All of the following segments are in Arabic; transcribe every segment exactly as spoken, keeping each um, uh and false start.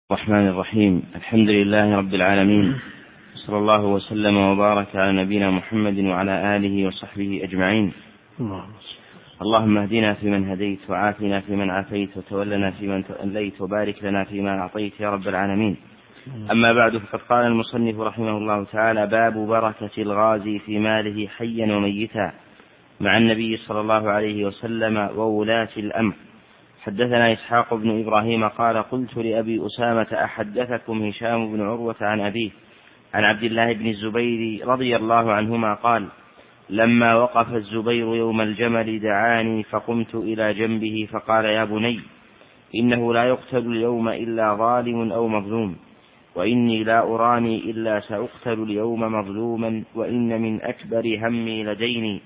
الرحمن الرحيم. الحمد لله رب العالمين، صلى الله وسلم وبارك على نبينا محمد وعلى آله وصحبه أجمعين. اللهم اهدنا فيمن هديت، وعافنا فيمن عافيت، وتولنا فيمن توليت، وبارك لنا فيما أعطيت يا رب العالمين. أما بعد، فقد قال المصنف رحمه الله تعالى: باب بركة الغازي في ماله حيا وميتا مع النبي صلى الله عليه وسلم وولاة الأمر. حدثنا إسحاق بن إبراهيم قال: قلت لأبي أسامة: أحدثكم هشام بن عروة عن أبيه عن عبد الله بن الزبير رضي الله عنهما قال: لما وقف الزبير يوم الجمل دعاني فقمت إلى جنبه فقال: يا بني، إنه لا يقتل اليوم إلا ظالم أو مظلوم، وإني لا أراني إلا سأقتل اليوم مظلوما، وإن من أكبر همي لديني،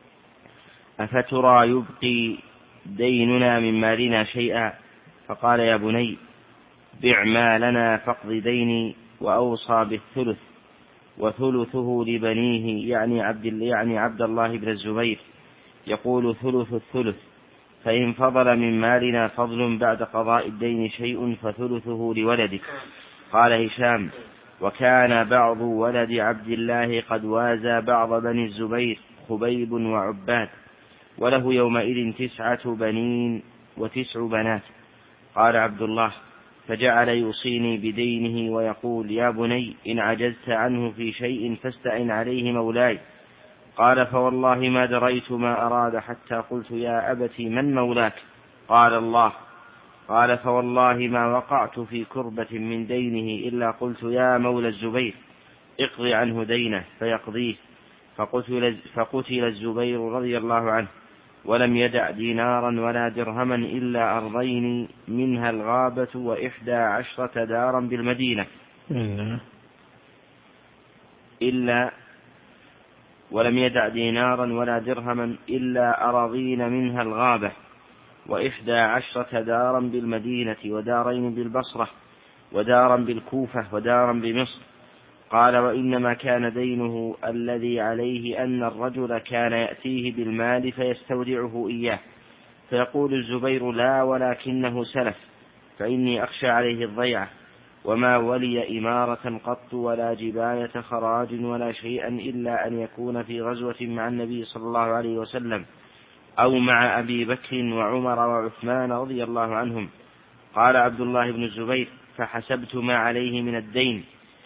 أفترى يبقي ديننا من مالنا شيئا؟ فقال: يا بني، بع مالنا فاقض ديني. وأوصى بالثلث، وثلثه لبنيه، يعني عبد, يعني عبد الله بن الزبير، يقول: ثلث الثلث، فإن فضل من مالنا فضل بعد قضاء الدين شيء فثلثه لولدك. قال هشام: وكان بعض ولد عبد الله قد وازى بعض بني الزبير، خبيب وعباد، وله يومئذ تسعة بنين وتسع بنات. قال عبد الله: فجعل يوصيني بدينه ويقول: يا بني، إن عجزت عنه في شيء فاستعن عليه مولاي. قال: فوالله ما دريت ما أراد حتى قلت: يا أبت، من مولاك؟ قال: الله. قال: فوالله ما وقعت في كربة من دينه إلا قلت: يا مولى الزبير، اقض عنه دينه فيقضيه. فقتل, فقتل الزبير رضي الله عنه، ولم يدع دينارا ولا درهما إلا أرضين منها الغابة وإحدى عشرة دارا بالمدينة إلا ولم يدع دينارا ولا درهما إلا أراضين منها الغابة وإحدى عشرة دارا بالمدينة، ودارين بالبصرة، ودارا بالكوفة، ودارا بمصر. قال: وإنما كان دينه الذي عليه أن الرجل كان يأتيه بالمال فيستودعه إياه، فيقول الزبير: لا، ولكنه سلف، فإني أخشى عليه الضيعة، وما ولي إمارة قط ولا جباية خراج ولا شيئا إلا أن يكون في غزوة مع النبي صلى الله عليه وسلم أو مع أبي بكر وعمر وعثمان رضي الله عنهم. قال عبد الله بن الزبير: فحسبت ما عليه من الدين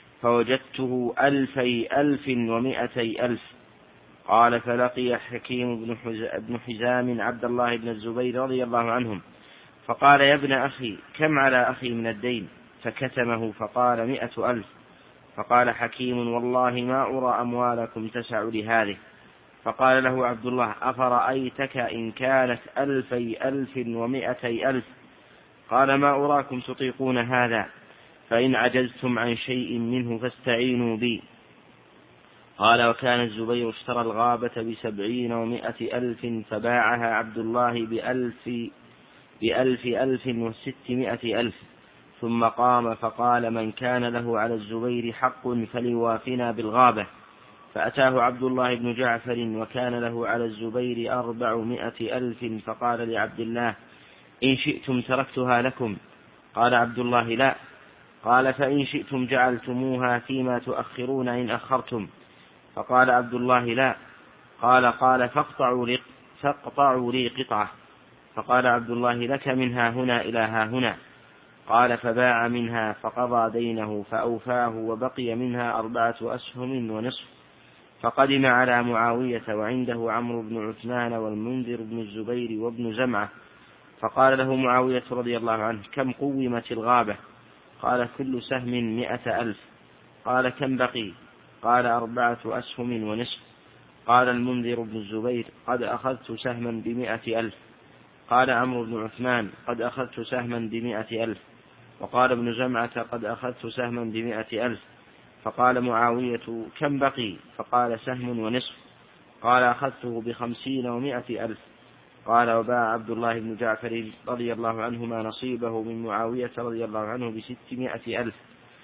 فوجدته ألفي ألف ومائتي ألف. قال: فلقي حكيم بن حزام عبد الله بن الزبير رضي الله عنهم فقال: يا ابن أخي، كم على أخي من الدين؟ فكتمه فقال: مئة ألف. فقال حكيم: والله ما أرى أموالكم تسع لهذه. فقال له عبد الله: أفرأيتك إن كانت ألفي ألف ومائتي ألف؟ قال: ما أراكم تطيقون هذا، فإن عجزتم عن شيء منه فاستعينوا بي. قال: وكان الزبير اشترى الغابة بسبعين ومائة ألف، فباعها عبد الله بألف, بألف ألف وستمائة ألف. ثم قام فقال: من كان له على الزبير حق فليوافنا بالغابة. فأتاه عبد الله بن جعفر وكان له على الزبير أربعمائة ألف، فقال لعبد الله: إن شئتم تركتها لكم. قال عبد الله: لا. قال: فإن شئتم جعلتموها فيما تؤخرون إن أخرتم. فقال عبد الله: لا. قال: قال فاقطعوا لي, فاقطعوا لي قطعة. فقال عبد الله: لك منها هنا إلى ها هنا. قال: فباع منها فقضى دينه فأوفاه، وبقي منها أربعة أسهم ونصف. فقدم على معاوية وعنده عمرو بن عثمان والمنذر بن الزبير وابن زمعة. فقال له معاوية رضي الله عنه: كم قومت الغابة؟ قال: كل سهم مئة ألف. قال: كم بقي؟ قال: أربعة أسهم ونصف. قال المنذر بن الزبير: قد أخذت سهما بمئة ألف. قال عمرو بن عثمان: قد أخذت سهما بمئة ألف. وقال ابن زمعة: قد أخذت سهما بمئة ألف. فقال معاوية: كم بقي؟ فقال: سهم ونصف. قال: أخذته بخمسين ومائة ألف. قال: وباع عبد الله بن جعفر رضي الله عنهما نصيبه من معاوية رضي الله عنه بستمائة ألف.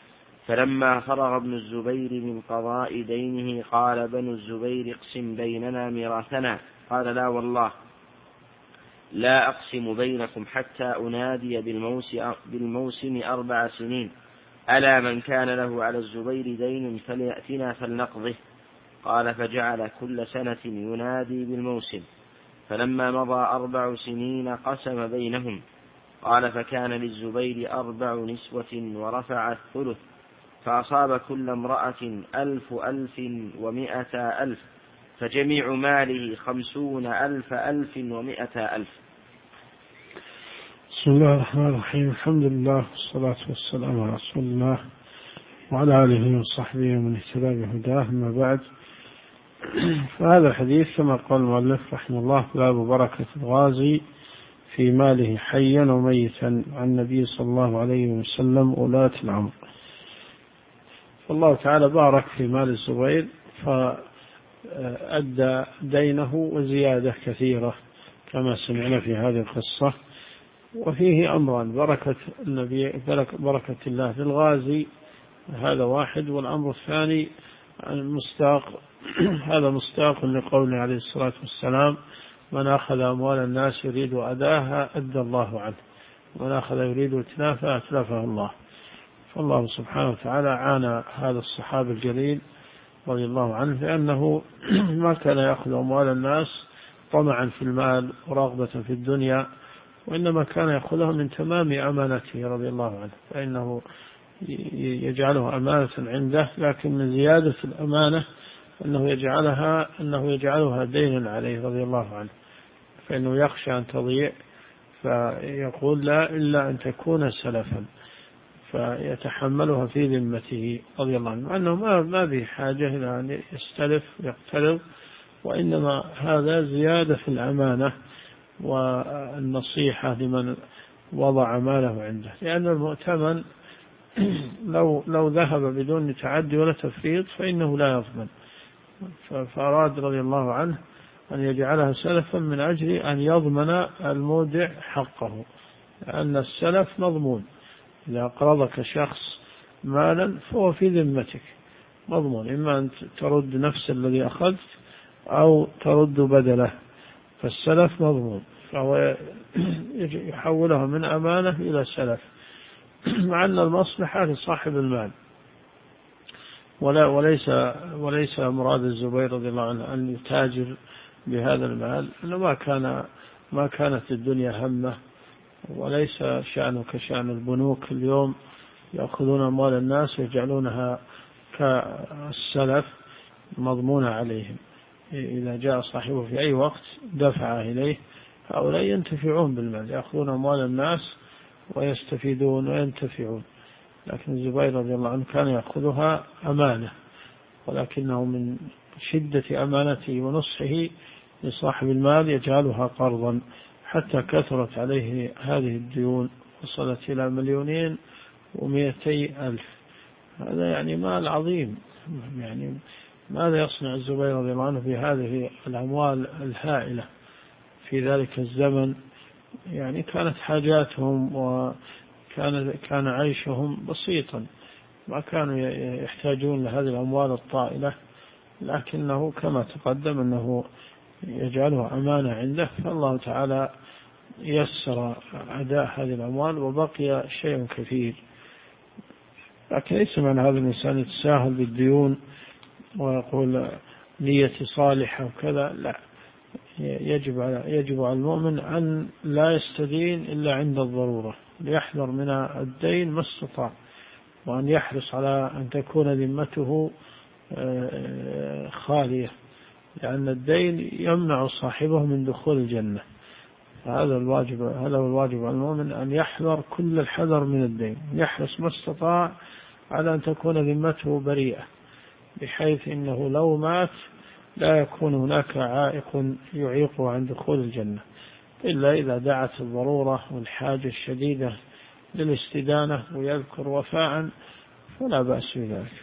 فلما فرغ ابن الزبير من قضاء دينه قال بنو الزبير: اقسم بيننا ميراثنا. قال: لا والله، لا أقسم بينكم حتى أنادي بالموسم أربع سنين، ألا من كان له على الزبير دين فليأتنا فلنقضه. قال فجعل كل سنة ينادي بالموسم، فلما مضى أربع سنين قسم بينهم. قال فكان للزبير أربع نسوة ورفع الثلث، فأصاب كل امرأة ألف ألف ومائة ألف، فجميع ماله خمسون ألف ألف ومائة ألف. بسم الله الرحمن الرحيم. الحمد لله والصلاة والسلام على رسول الله وعلى آله وصحبه ومن اهتدى بهداه، أما بعد. فهذا الحديث كما قال المؤلف رحمه الله باب بركة الغازي في ماله حيا وميتا، عن النبي صلى الله عليه وسلم ولاة الأمر. فالله تعالى بارك في مال الزبير فأدى دينه وزيادة كثيرة كما سمعنا في هذه القصة. وفيه أمران: بركة النبي بركة الله في الغازي، هذا واحد، والأمر الثاني المستاق هذا مستاق لقوله عليه الصلاة والسلام: من أخذ أموال الناس يريد أداها أدى الله عنه، ومن أخذ يريد إتلافها أتلفه الله. فالله سبحانه وتعالى عانى هذا الصحابي الجليل رضي الله عنه، لأنه ما كان يأخذ أموال الناس طمعا في المال ورغبة في الدنيا، وإنما كان يأخذها من تمام أمانته رضي الله عنه، فإنه يجعله أمانة عنده، لكن من زيادة الأمانة أنه يجعلها أنه يجعلها دينا عليه رضي الله عنه، فإنه يخشى أن تضيع، فيقول لا إلا أن تكون سلفا، فيتحملها في ذمته رضي الله عنه، أنه ما ما به حاجة إلى أن يستلف ويقترض، وإنما هذا زيادة في الأمانة والنصيحة لمن وضع ماله عنده، لأن المؤتمن لو لو ذهب بدون تعدي ولا تفريط فإنه لا يضمن. فأراد رضي الله عنه أن يجعلها سلفا من أجل أن يضمن المودع حقه، لأن السلف مضمون. إذا أقرضك شخص مالا فهو في ذمتك مضمون، إما أن ترد نفس الذي أخذت أو ترد بدله، فالسلف مضمون، فهو يحولها من أمانة إلى سلف، مع أن المصلحة لصاحب المال، ولا وليس وليس مراد الزبير رضي الله عنه أن يتاجر بهذا المال، أنه ما كان ما كانت الدنيا همه، وليس شأنه كشأن البنوك اليوم يأخذون أموال الناس ويجعلونها كالسلف مضمونة عليهم، إذا جاء صاحبه في أي وقت دفع إليه. هؤلاء ينتفعون بالمال، يأخذون أموال الناس ويستفيدون وينتفعون، لكن الزبير رضي الله عنه كان يأخذها أمانة، ولكنه من شدة أمانته ونصحه لصاحب المال يجعلها قرضا، حتى كثرت عليه هذه الديون، وصلت إلى مليونين ومئتي ألف. هذا يعني مال عظيم، يعني ماذا يصنع الزبير رضي الله عنه في هذه الأموال الهائلة في ذلك الزمن؟ يعني كانت حاجاتهم وكان كان عيشهم بسيطا، ما كانوا يحتاجون لهذه الأموال الطائلة، لكنه كما تقدم أنه يجعلها أمانة عنده، فالله تعالى يسر أداء هذه الأموال وبقي شيء كثير. لكن ليس من هذا الإنسان يتساهل بالديون ويقول نيتي صالحة وكذا، لا، يجب على يجب على المؤمن أن لا يستدين إلا عند الضرورة، ليحذر من الدين ما استطاع، وأن يحرص على أن تكون ذمته خالية، لأن الدين يمنع صاحبه من دخول الجنة. هذا الواجب هذا هو الواجب على المؤمن، أن يحذر كل الحذر من الدين، يحرص ما استطاع على أن تكون ذمته بريئة، بحيث إنه لو مات لا يكون هناك عائق يعيقه عن دخول الجنة، إلا إذا دعت الضرورة والحاجة الشديدة للاستدانة ويذكر وفاء فلا بأس بذلك.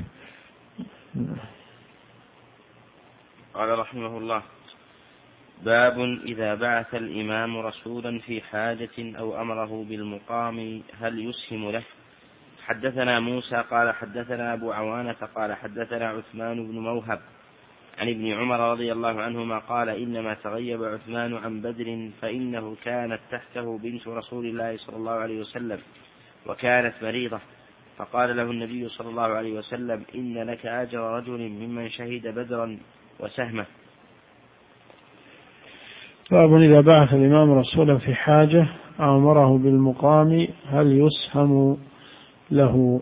قال رحمه الله: باب إذا بعث الإمام رسولا في حاجة أو أمره بالمقام هل يسهم له؟ حدثنا موسى قال حدثنا أبو عوانة قال حدثنا عثمان بن موهب عن ابن عمر رضي الله عنهما قال إنما تغيب عثمان عن بدر فإنه كانت تحته بنت رسول الله صلى الله عليه وسلم وكانت مريضة، فقال له النبي صلى الله عليه وسلم إن لك أجر رجل ممن شهد بدرا وسهمه. باب إذا بعث الإمام رسولا في حاجة أمره بالمقام هل يسهم له؟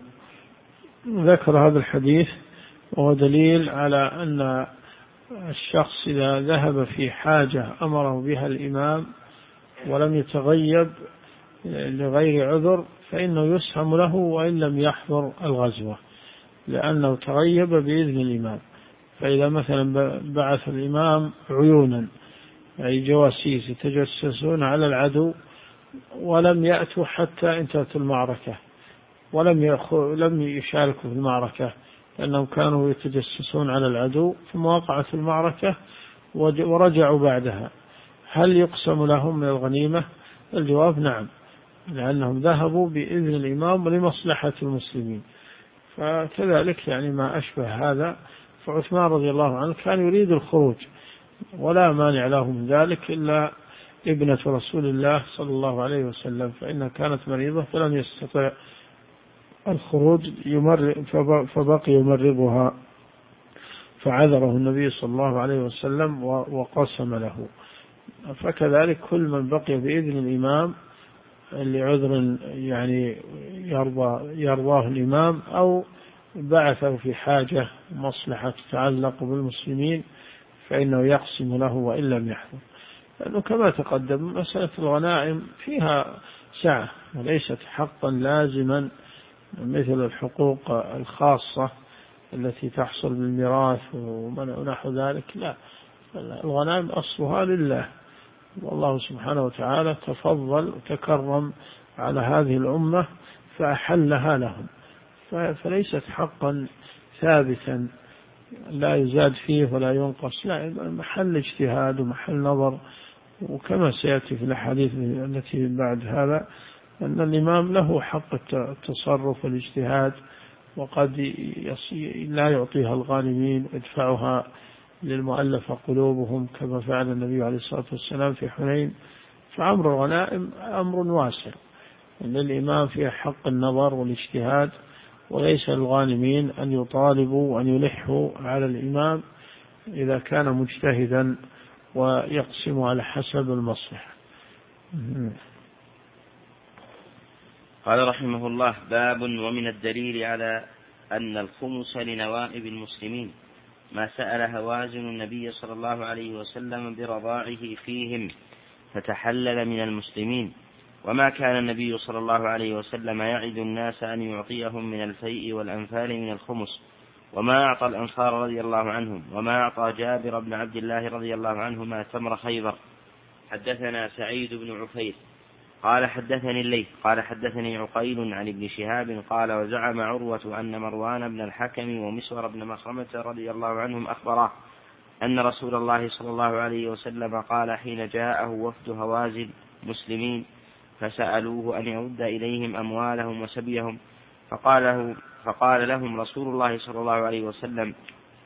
ذكر هذا الحديث وهو دليل على أن الشخص إذا ذهب في حاجة أمره بها الإمام ولم يتغيب لغير عذر فإنه يسهم له وإن لم يحضر الغزوة، لأنه تغيب بإذن الإمام. فإذا مثلا بعث الإمام عيونا أي جواسيس يتجسسون على العدو ولم يأتوا حتى انتهت المعركة ولم لم يشاركوا في المعركة لأنهم كانوا يتجسسون على العدو، ثم وقعت المعركة ورجعوا بعدها، هل يقسم لهم من الغنيمة؟ الجواب نعم، لأنهم ذهبوا بإذن الإمام لمصلحة المسلمين. فكذلك يعني ما أشبه هذا، فعثمان رضي الله عنه كان يريد الخروج ولا مانع له من ذلك إلا ابنة رسول الله صلى الله عليه وسلم، فإنها كانت مريضة فلم يستطع الخروج فبقي يمرضها، فعذره النبي صلى الله عليه وسلم وقسم له. فكذلك كل من بقي بإذن الإمام لعذر يعني يرضى يرضاه الإمام أو بعثه في حاجة مصلحة تتعلق بالمسلمين فإنه يقسم له وإن لم يحضر، لأنه كما تقدم مسألة الغنائم فيها سعة وليست حقا لازما مثل الحقوق الخاصة التي تحصل بالميراث ونحو ذلك، لا، الغنائم أصلها لله، والله سبحانه وتعالى تفضل وتكرم على هذه الأمة فأحلها لهم، فليست حقا ثابتا لا يزاد فيه ولا ينقص، لا، محل اجتهاد ومحل نظر. وكما سيأتي في الحديث التي بعد هذا أن الإمام له حق التصرف والاجتهاد، وقد لا يعطيها الغانمين ويدفعها للمؤلف قلوبهم كما فعل النبي عليه الصلاة والسلام في حنين. فأمر الغنائم أمر واسع، أن الإمام فيه حق النظر والاجتهاد، وليس الغانمين أن يطالبوا وأن يلحوا على الإمام إذا كان مجتهدا ويقسم على حسب المصلحة. قال رحمه الله: باب ومن الدليل على أن الخمس لنوائب المسلمين ما سأل هوازن النبي صلى الله عليه وسلم برضاعه فيهم فتحلل من المسلمين، وما كان النبي صلى الله عليه وسلم يعد الناس أن يعطيهم من الفيء والأنفال من الخمس، وما أعطى الأنصار رضي الله عنهم، وما أعطى جابر بن عبد الله رضي الله عنهما تمر خيبر. حدثنا سعيد بن عفير قال حدثني الليث قال حدثني عقيل عن ابن شهاب قال: وزعم عروة أن مروان بن الحكم ومسور بن مخرمة رضي الله عنهم أخبراه أن رسول الله صلى الله عليه وسلم قال حين جاءه وفد هوازن مسلمين فسألوه أن يرد إليهم أموالهم وسبيهم، فقال, له فقال لهم رسول الله صلى الله عليه وسلم: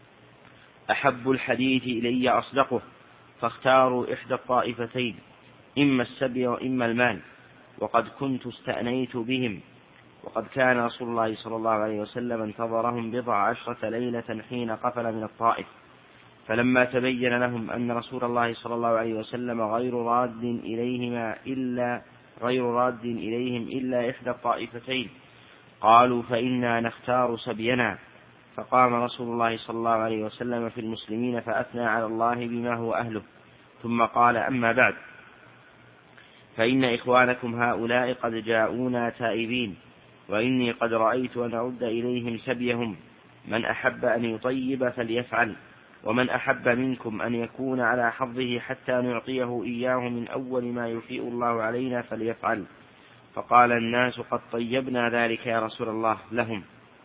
أحب الحديث إلي أصدقه، فاختاروا إحدى الطائفتين، إما السبي وإما المال، وقد كنت استأنيت بهم. وقد كان رسول الله صلى الله عليه وسلم انتظرهم بضع عشرة ليلة حين قفل من الطائف، فلما تبين لهم أن رسول الله صلى الله عليه وسلم غير راد إليهما إلا غير راد إليهم إلا إحدى الطائفتين قالوا: فإنا نختار سبينا. فقام رسول الله صلى الله عليه وسلم في المسلمين فأثنى على الله بما هو أهله، ثم قال: أما بعد، فإن إخوانكم هؤلاء قد جاءونا تائبين، وإني قد رأيت أن أرد إليهم سبيهم، من أحب أن يطيب فليفعل، ومن أحب منكم أن يكون على حظه حتى نعطيه إياه من أول ما يفيء الله علينا فليفعل. فقال الناس: قد طيبنا ذلك يا رسول الله لهم.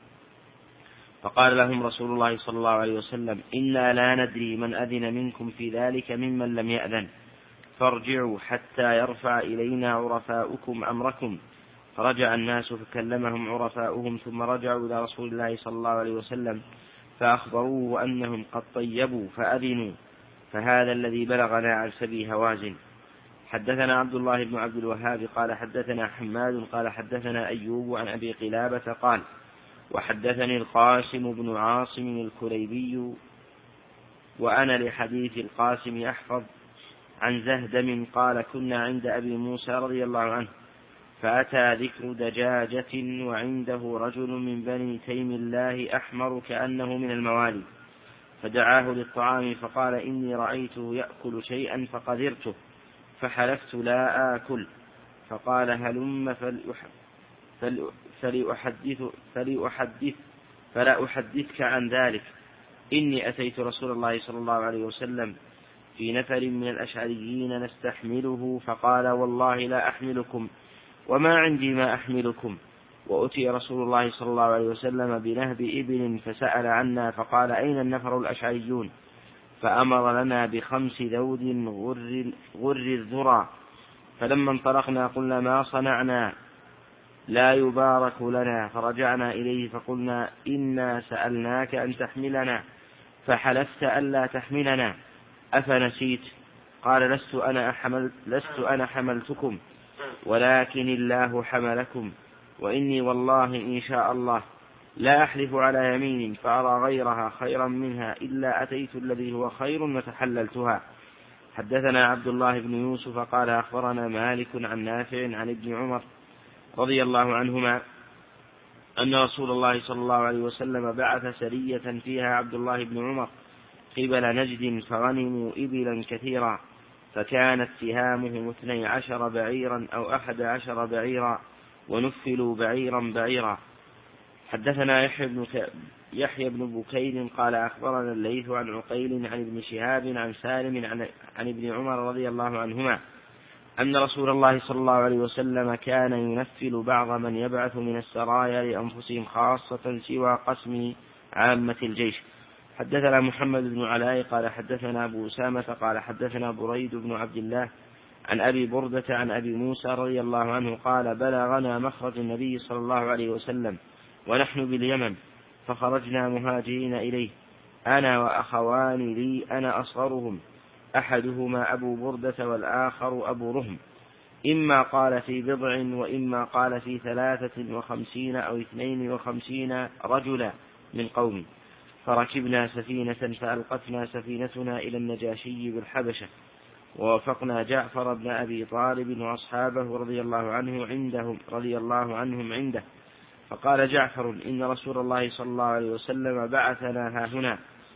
فقال لهم رسول الله صلى الله عليه وسلم: إنا لا ندري من أذن منكم في ذلك ممن لم يأذن، فارجعوا حتى يرفع إلينا عرفاؤكم أمركم. فرجع الناس فكلمهم عرفاؤهم، ثم رجعوا إلى رسول الله صلى الله عليه وسلم فأخبروه أنهم قد طيبوا فأذنوا، فهذا الذي بلغنا عن سبي هوازن. حدثنا عبد الله بن عبد الوهاب قال حدثنا حماد قال حدثنا أيوب عن أبي قلابة قال وحدثني القاسم بن عاصم الكليبي وأنا لحديث القاسم أحفظ عن زهدم قال كنا عند أبي موسى رضي الله عنه فأتى ذكر دجاجة وعنده رجل من بني تيم الله أحمر كأنه من الموالي، فدعاه للطعام فقال إني رأيته يأكل شيئا فقدرته فحلفت لا آكل، فقال هلم فلأحدث فلأحدث فلا أحدثك عن ذلك، إني أتيت رسول الله صلى الله عليه وسلم في نفر من الأشعريين نستحمله فقال والله لا أحملكم وما عندي ما أحملكم، وأتي رسول الله صلى الله عليه وسلم بنهب إبل فسأل عنا فقال أين النفر الأشعريون، فأمر لنا بخمس ذود غر, غر الذرى، فلما انطلقنا قلنا ما صنعنا لا يبارك لنا، فرجعنا إليه فقلنا إنا سألناك أن تحملنا فحلفت ألا تحملنا أفنسيت؟ قال لست أنا, حملت لست أنا حملتكم ولكن الله حملكم، وإني والله إن شاء الله لا أحلف على يمين فأرى غيرها خيرا منها إلا أتيت الذي هو خير وتحللتها. حدثنا عبد الله بن يوسف قال أخبرنا مالك عن نافع عن ابن عمر رضي الله عنهما أن رسول الله صلى الله عليه وسلم بعث سرية فيها عبد الله بن عمر قبل نجد فغنموا إبلا كثيرا، فكانت سهامهم اثني عشر بعيرا أو أحد عشر بعيرا ونفلوا بعيرا بعيرا. حدثنا يحيى بن, يحيى بن بكير قال أخبرنا الليث عن عقيل عن ابن شهاب عن سالم عن, عن ابن عمر رضي الله عنهما أن رسول الله صلى الله عليه وسلم كان ينفل بعض من يبعث من السرايا لأنفسهم خاصة سوى قسم عامة الجيش. حدثنا محمد بن علاء قال حدثنا أبو أسامة قال حدثنا بريد بن عبد الله عن أبي بردة عن أبي موسى رضي الله عنه قال بلغنا مخرج النبي صلى الله عليه وسلم ونحن باليمن، فخرجنا مهاجرين إليه أنا وأخوان لي أنا أصغرهم أحدهما أبو بردة والآخر أبو رهم، إما قال في بضع وإما قال في ثلاثة وخمسين أو اثنين وخمسين رجلا من قومي، فركبنا سفينة فألقتنا سفينتنا إلى النجاشي بالحبشة، ووافقنا جعفر بن أبي طالب وأصحابه رضي الله عنه عندهم رضي الله عنهم عنده، فقال جعفر إن رسول الله صلى الله عليه وسلم بعثنا ها هنا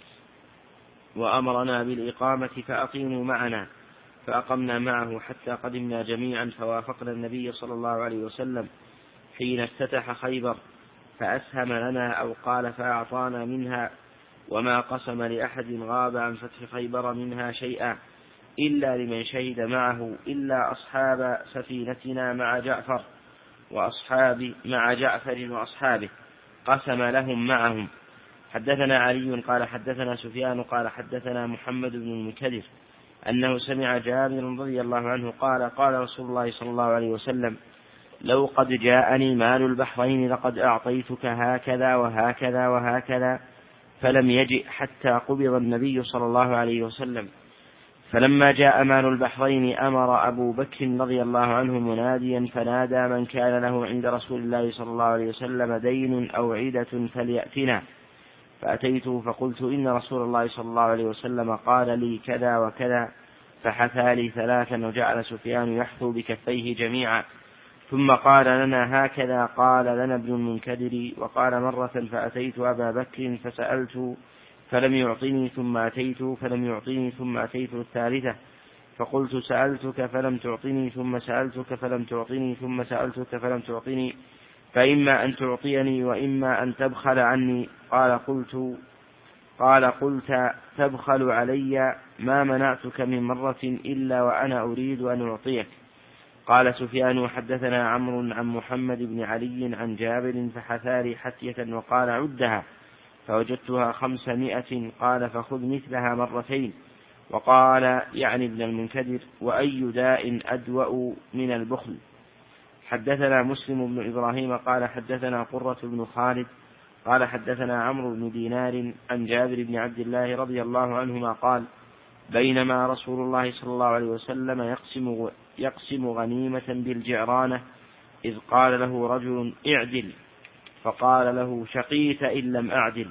وأمرنا بالإقامة فأقيموا معنا، فأقمنا معه حتى قدمنا جميعا، فوافقنا النبي صلى الله عليه وسلم حين افتتح خيبر فأسهم لنا أو قال فأعطانا منها، وما قسم لأحد غاب عن فتح خيبر منها شيئا إلا لمن شهد معه إلا أصحاب سفينتنا مع جعفر وأصحاب مع جعفر وأصحابه قسم لهم معهم. حدثنا علي قال حدثنا سفيان قال حدثنا محمد بن المنكدر أنه سمع جابر رضي الله عنه قال قال رسول الله صلى الله عليه وسلم لو قد جاءني مال البحرين لقد أعطيتك هكذا وهكذا وهكذا، فلم يجئ حتى قبض النبي صلى الله عليه وسلم. فلما جاء مال البحرين أمر أبو بكر رضي الله عنه مناديا فنادى من كان له عند رسول الله صلى الله عليه وسلم دين أو عدة فليأتنا، فأتيته فقلت إن رسول الله صلى الله عليه وسلم قال لي كذا وكذا، فحثى لي ثلاثا وجعل سفيان يحثو بكفيه جميعا، ثم قال لنا هكذا قال لنا ابن المنكدر. وقال مرة فأتيت أبا بكر فسألت فلم يعطني ثم أتيت فلم يعطني ثم أتيت الثالثة فقلت سألتك فلم تعطني ثم سألتك فلم تعطني ثم سألتك فلم تعطني، فإما أن تعطيني وإما أن تبخل عني. قال قلت قال قلت تبخل علي ما منعتك من مرة إلا وأنا أريد أن أعطيك. قال سفيان حدثنا عمرو عن محمد بن علي عن جابر فحثى حثية وقال عدها فوجدتها خمسمائة، قال فخذ مثلها مرتين. وقال يعني ابن المنكدر وأي داء أدوأ من البخل. حدثنا مسلم بن إبراهيم قال حدثنا قرة بن خالد قال حدثنا عمرو بن دينار عن جابر بن عبد الله رضي الله عنهما قال بينما رسول الله صلى الله عليه وسلم يقسم, يقسم غنيمة بالجعرانة إذ قال له رجل اعدل فقال له شقيت إن لم أعدل.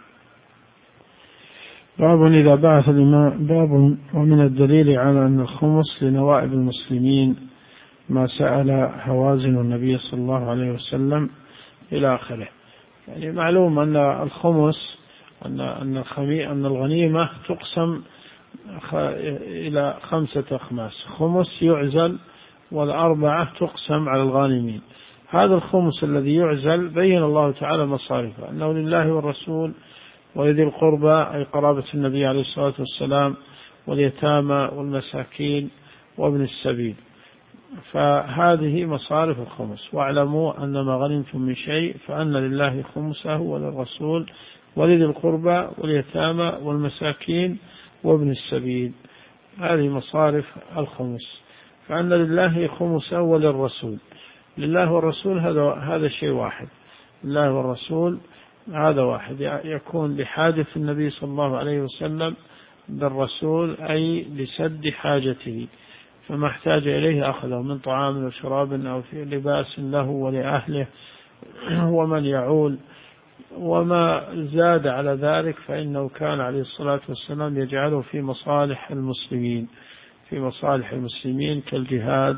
باب إذا بعث الإمام باب ومن الدليل على أن الخمس لنوائب المسلمين ما سأل هوازن النبي صلى الله عليه وسلم إلى آخره. يعني معلوم أن الخمس أن أن أن الغنيمة تقسم إلى خمسة أخماس، خمس يعزل والأربعة تقسم على الغانمين. هذا الخمس الذي يعزل بين الله تعالى مصارفه أنه لله والرسول وذي القربى أي قرابة النبي عليه الصلاة والسلام واليتامى والمساكين وابن السبيل، فهذه مصارف الخمس. واعلموا أن ما غنمتم من شيء فأن لله خمسه وللرسول ولذي القربى واليتامى والمساكين وابن السبيل، هذه مصارف الخمس. فأن لله خمسه وللرسول، لله والرسول هذا هذا شيء واحد، لله والرسول هذا واحد، يكون لحاجة النبي صلى الله عليه وسلم بالرسول أي لسد حاجته، فما احتاج إليه أخذه من طعام وشراب أو في لباس له ولأهله ومن يعول، وما زاد على ذلك فإنه كان عليه الصلاة والسلام يجعله في مصالح المسلمين في مصالح المسلمين كالجهاد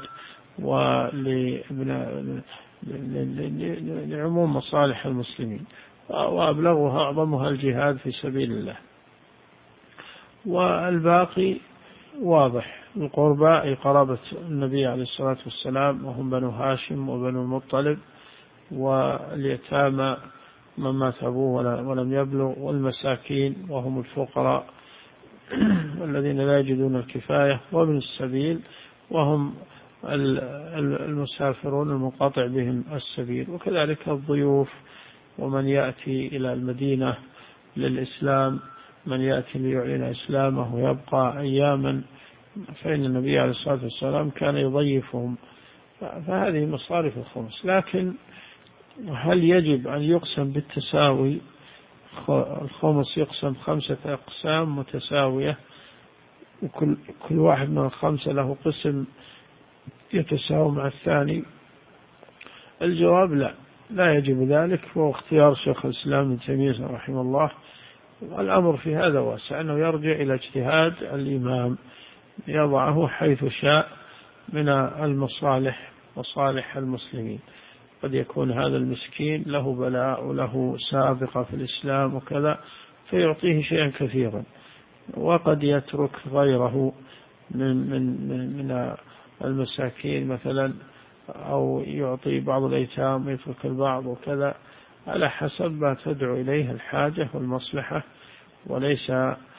ولعموم مصالح المسلمين، وأبلغها أعظمها الجهاد في سبيل الله. والباقي واضح، القربى أي قرابة النبي عليه الصلاة والسلام وهم بنو هاشم وبنو المطلب، واليتامى من مات أبوه ولم يبلغ، والمساكين وهم الفقراء والذين لا يجدون الكفاية، وابن السبيل وهم المسافرون المنقطع بهم السبيل، وكذلك الضيوف ومن يأتي إلى المدينة للإسلام، من يأتي ليعلن إسلامه ويبقى أياما، فإن النبي عليه الصلاة والسلام كان يضيفهم. فهذه مصارف الخمس. لكن هل يجب أن يقسم بالتساوي؟ الخمس يقسم خمسة أقسام متساوية وكل كل واحد من الخمسة له قسم يتساوي مع الثاني. الجواب لا، لا يجب ذلك، هو اختيار شيخ الإسلام ابن تيمية رحمه الله. الأمر في هذا واسع، أنه يرجع إلى اجتهاد الإمام يضعه حيث شاء من المصالح وصالح المسلمين. قد يكون هذا المسكين له بلاء وله سابقة في الإسلام وكذا فيعطيه شيئا كثيرا، وقد يترك غيره من, من, من المساكين مثلا، أو يعطي بعض الأيتام ويترك البعض وكذا، على حسب ما تدعو إليه الحاجة والمصلحة، وليس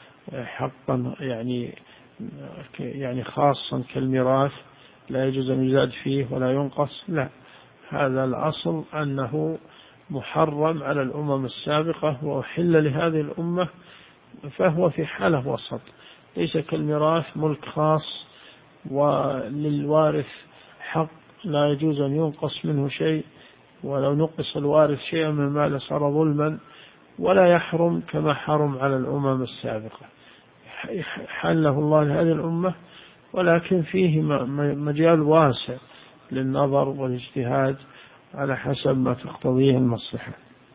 حقا يعني يعني خاصا كالميراث لا يجوز أن يزاد فيه ولا ينقص، لا، هذا الأصل أنه محرم على الأمم السابقة وأحل لهذه الأمة، فهو في حالة وسط، ليس كالميراث ملك خاص وللوارث حق لا يجوز أن ينقص منه شيء، ولو نقص الوارث شيئا من المال صار ظلما، ولا يحرم كما حرم على الأمم السابقة، حله الله لهذه الأمة، ولكن فيه مجال واسع للنظر والاجتهاد على حسب ما تقتضيه المصلحة.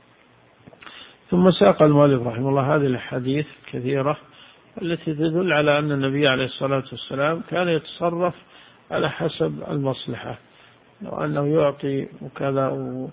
ثم ساق المؤلف رحمه الله هذه الحديث كثيرة التي تدل على أن النبي عليه الصلاة والسلام كان يتصرف على حسب المصلحة، وأنه يعطي وكذا،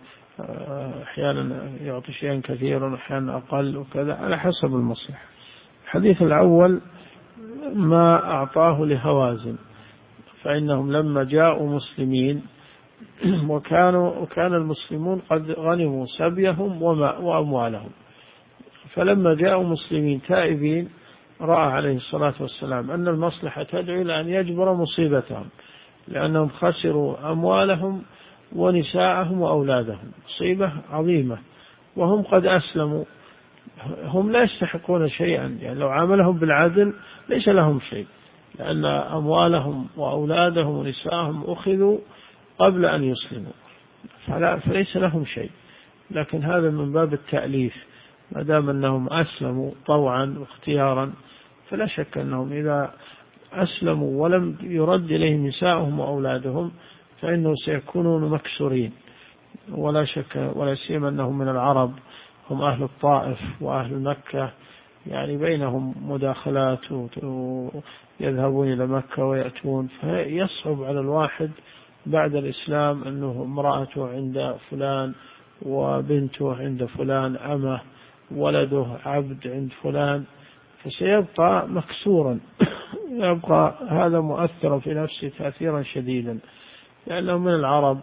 أحيانا يعطي شيئا كثيرا وأحيانا أقل وكذا على حسب المصلحة. الحديث الأول ما أعطاه لهوازن، فإنهم لما جاءوا مسلمين وكانوا وكان المسلمون قد غنموا سبيهم وأموالهم، فلما جاءوا مسلمين تائبين رأى عليه الصلاة والسلام أن المصلحة تدعو إلى أن يجبر مصيبتهم، لأنهم خسروا أموالهم ونساءهم وأولادهم، مصيبة عظيمة، وهم قد أسلموا، هم لا يستحقون شيئا، يعني لو عاملهم بالعدل ليس لهم شيء، لأن أموالهم وأولادهم ونساءهم أخذوا قبل أن يسلموا، فليس لهم شيء. لكن هذا من باب التأليف، ما دام أنهم أسلموا طوعا واختيارا فلا شك أنهم إذا أسلموا ولم يرد إليهم نساءهم وأولادهم فإنه سيكونون مكسورين، ولا شك ولا سيما أنهم من العرب، هم أهل الطائف وأهل مكة، يعني بينهم مداخلات ويذهبون إلى مكة ويأتون، فيصعب على الواحد بعد الإسلام أنه امرأته عند فلان وبنته عند فلان أمه ولده عبد عند فلان، فسيبقى مكسورا يبقى هذا مؤثرا في نفسه تأثيرا شديدا، لأنه من العرب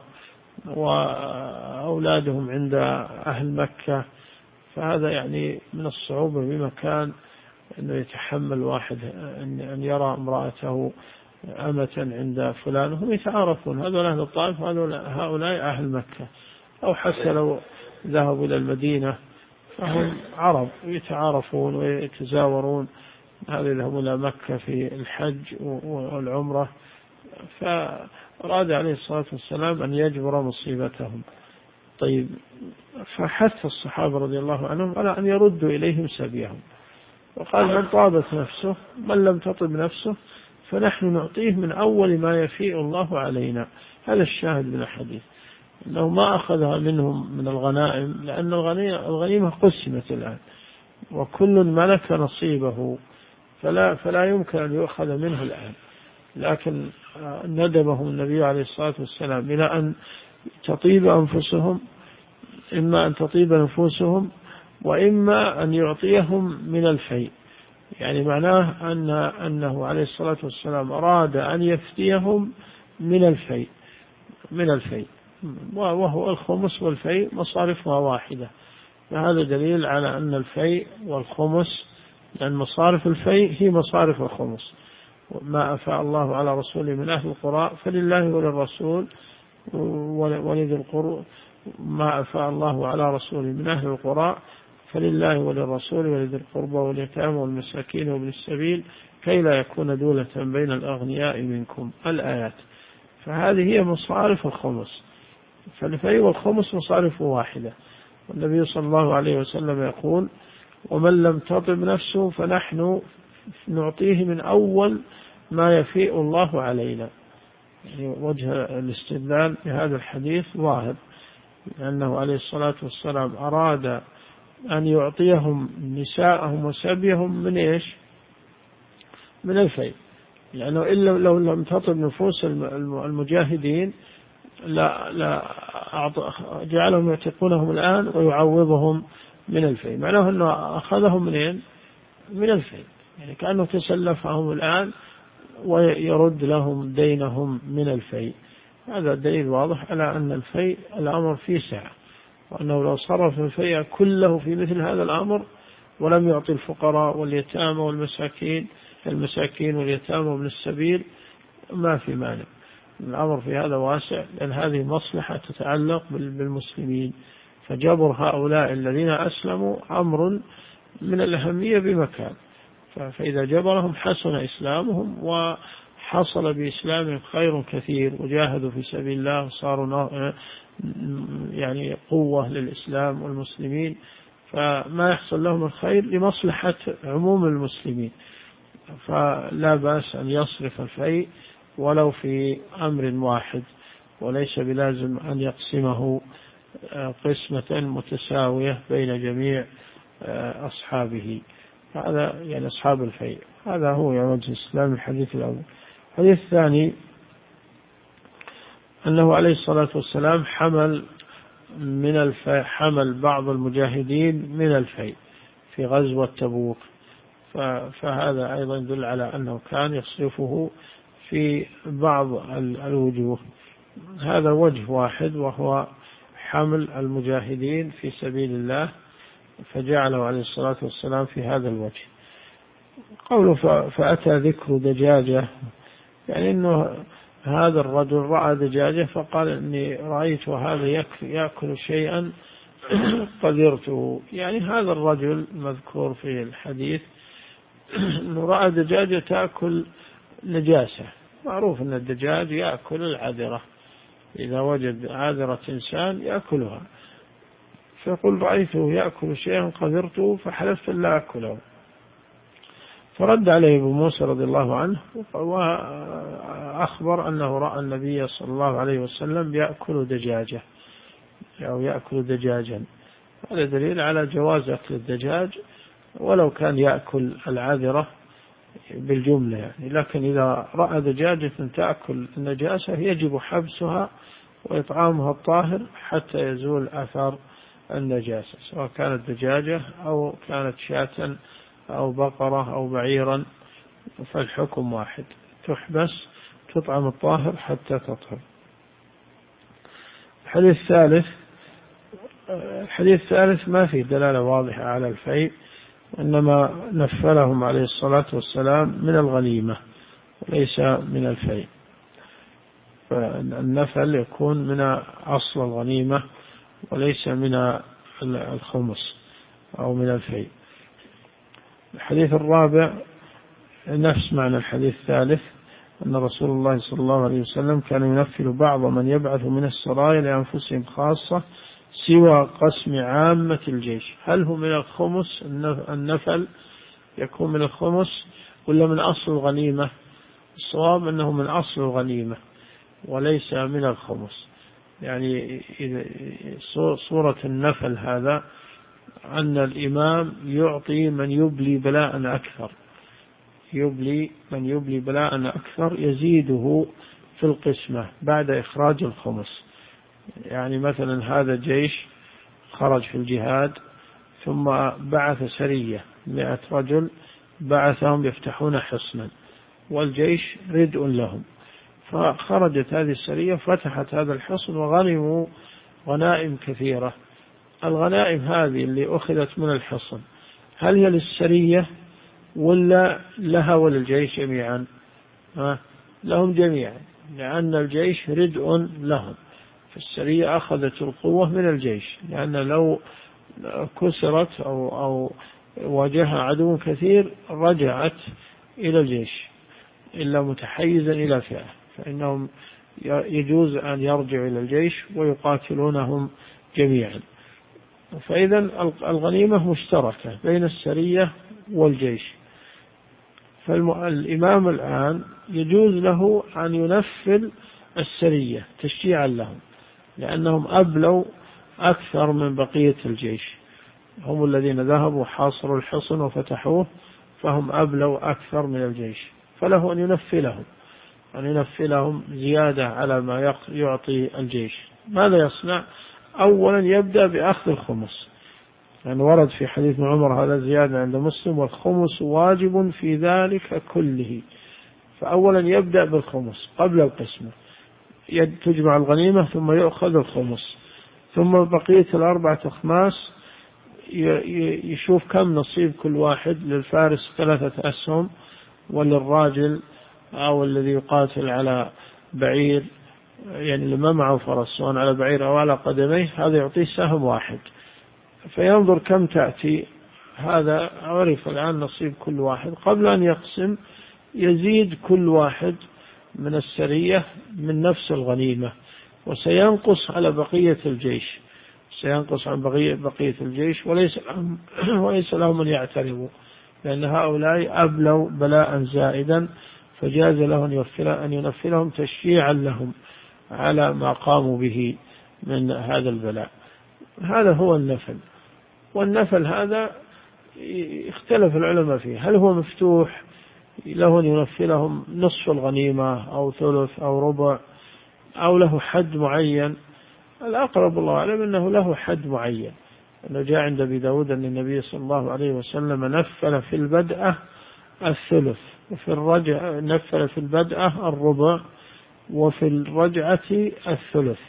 وأولادهم عند أهل مكة، فهذا يعني من الصعوبة بمكان أنه يتحمل واحد أن يرى امرأته أمة عند فلان، هم يتعارفون، هذول أهل الطائف هؤلاء أهل مكة، أو حتى لو ذهبوا إلى المدينة فهم عرب يتعارفون ويتزاورون، هذا يذهبون إلى مكة في الحج والعمرة، فأراد عليه الصلاة والسلام أن يجبر مصيبتهم. طيب، فحث الصحابة رضي الله عنهم على أن يردوا إليهم سبيهم، وقال من طابت نفسه من لم تطب نفسه فنحن نعطيه من أول ما يفيء الله علينا. هذا الشاهد من الحديث، أنه ما أخذها منهم من الغنائم، لأن الغنيمة قسمت الآن وكل ملك نصيبه، فلا, فلا يمكن أن يؤخذ منه الآن، لكن ندبهم النبي عليه الصلاة والسلام إلى أن تطيب أنفسهم، إما أن تطيب نفوسهم وإما أن يعطيهم من الفيء، يعني معناه أن أنه عليه الصلاة والسلام أراد أن يفتيهم من الفيء من الفيء وهو الخمس والفيء مصارفها واحدة، فهذا دليل على أن الفيء والخمس، لأن مصارف الفيء هي مصارف الخمس، ما أفاء الله على رسوله من أهل القرى فلله وللرسول ولذي القرى، ما أفاء الله على رسوله من أهل القرى فلله وللرسول ولذي القربى واليتامى والمساكين وابن السبيل كي لا يكون دولة بين الأغنياء منكم الآيات. فهذه هي مصارف الخمس، فالفيء والخمس مصارف واحدة، والنبي صلى الله عليه وسلم يقول ومن لم تطب نفسه فنحن نعطيه من أول ما يفيء الله علينا. يعني وجه الاستدلال بهذا الحديث ظاهر، لأنه عليه الصلاة والسلام أراد أن يعطيهم نساءهم وسبيهم من إيش؟ من الفيء، لأنه إلا لو لم تطب نفوس المجاهدين لا لا جعلهم يعتقونهم الآن ويعوضهم من الفيء، معناه أنه أخذهم منين؟ من الفيء، يعني كأنه تسلفهم الآن ويرد لهم دينهم من الفيء. هذا دليل واضح على أن الفيء الأمر فيه سعة، وأنه لو صرف الفيء كله في مثل هذا الأمر ولم يعطي الفقراء واليتامى والمساكين المساكين واليتامى وابن السبيل ما في مانع. الأمر في هذا واسع، لأن هذه مصلحة تتعلق بالمسلمين، فجبر هؤلاء الذين أسلموا أمر من الأهمية بمكان، فإذا جبرهم حسن إسلامهم وحصل بإسلامهم خير كثير وجاهدوا في سبيل الله وصاروا يعني قوة للإسلام والمسلمين، فما يحصل لهم الخير لمصلحة عموم المسلمين، فلا بأس أن يصرف الفيء ولو في أمر واحد، وليس بلازم أن يقسمه قسمة متساوية بين جميع أصحابه، هذا يعني أصحاب الفيء. هذا هو يعني وجه الإسلام الحديث الأول. الحديث الثاني أنه عليه الصلاة والسلام حمل من الفيء، حمل بعض المجاهدين من الفيء في غزوة تبوك، فهذا أيضا يدل على أنه كان يصرفه في بعض الوجوه. هذا وجه واحد وهو حمل المجاهدين في سبيل الله، فجعله عليه الصلاة والسلام في هذا الوجه. قوله فأتى ذكر دجاجة، يعني أنه هذا الرجل رأى دجاجة فقال إني رأيت هذا يأكل شيئا قدرته، يعني هذا الرجل مذكور في الحديث أنه رأى دجاجة تأكل نجاسة، معروف أن الدجاج يأكل العذرة، إذا وجد عذرة إنسان يأكلها، فيقول رأيته يأكل شيئا قذرته فحلفت لا أكله. فرد عليه أبو موسى رضي الله عنه وأخبر أنه رأى النبي صلى الله عليه وسلم يأكل دجاجة أو يأكل دجاجا. هذا دليل على جواز أكل الدجاج ولو كان يأكل العذرة بالجملة يعني. لكن إذا رأى دجاجة تأكل النجاسة يجب حبسها وإطعامها الطاهر حتى يزول أثر النجاسة، سواء كانت دجاجة أو كانت شاة أو بقرة أو بعيرا، فالحكم واحد، تحبس تطعم الطاهر حتى تطهر. الحديث الثالث الحديث الثالث ما فيه دلالة واضحة على الفيء، إنما نفلهم عليه الصلاة والسلام من الغنيمة وليس من الفيء، فالنفل يكون من أصل الغنيمة وليس من الخمس أو من الفيء. الحديث الرابع نفس معنى الحديث الثالث، أن رسول الله صلى الله عليه وسلم كان ينفل بعض من يبعث من السرايا لأنفسهم خاصة سوى قسم عامة الجيش. هل هو من الخمس النفل يكون من الخمس ولا من أصل الغنيمة؟ الصواب أنه من أصل الغنيمة وليس من الخمس. يعني صورة النفل هذا أن الإمام يعطي من يبلي بلاء أكثر، يبلي من يبلي بلاء أكثر يزيده في القسمة بعد إخراج الخمس. يعني مثلا هذا جيش خرج في الجهاد ثم بعث سرية مئة رجل، بعثهم يفتحون حصنا والجيش ردء لهم، فخرجت هذه السرية فتحت هذا الحصن وغنموا غنائم كثيرة. الغنائم هذه اللي أخذت من الحصن هل هي للسرية ولا لها وللجيش جميعا؟ ها؟ لهم جميعا، لأن الجيش ردء لهم، فالسرية أخذت القوة من الجيش، لأن لو كسرت أو, أو واجهها عدو كثير رجعت إلى الجيش إلا متحيزا إلى فئة، فإنهم يجوز أن يرجعوا إلى الجيش ويقاتلونهم جميعا. فإذا الغنيمة مشتركة بين السرية والجيش، فالإمام الآن يجوز له أن ينفل السرية تشجيعا لهم، لأنهم أبلوا أكثر من بقية الجيش، هم الذين ذهبوا حاصروا الحصن وفتحوه، فهم أبلوا أكثر من الجيش، فله أن ينفلهم أن ينفلهم زيادة على ما يعطي الجيش. ماذا يصنع؟ أولا يبدأ بأخذ الخمس، يعني ورد في حديث ابن عمر هذا زيادة عند مسلم، والخمس واجب في ذلك كله. فأولا يبدأ بالخمس قبل القسمة، تجمع الغنيمة ثم يأخذ الخمس، ثم بقية الأربعة أخماس يشوف كم نصيب كل واحد، للفارس ثلاثة أسهم وللراجل أو الذي يقاتل على بعير، يعني لما معه فرس سواء على بعير أو على قدميه، هذا يعطيه سهم واحد، فينظر كم تأتي. هذا عرف الآن نصيب كل واحد. قبل أن يقسم يزيد كل واحد من السرية من نفس الغنيمة، وسينقص على بقية الجيش، سينقص عن بقية, بقية الجيش، وليس لهم, وليس لهم أن يعترضوا، لأن هؤلاء أبلوا بلاء زائدا، فجاز له أن ينفلهم تشجيعا لهم على ما قاموا به من هذا البلاء. هذا هو النفل. والنفل هذا اختلف العلماء فيه، هل هو مفتوح له أن ينفلهم نصف الغنيمة أو ثلث أو ربع، أو له حد معين؟ الأقرب الله أعلم أنه له حد معين، أنه جاء عند أبي داود أن النبي صلى الله عليه وسلم نفل في البدء الثلث، وفي الرجعة نفل في البدء الربع، وفي الرجعة الثلث.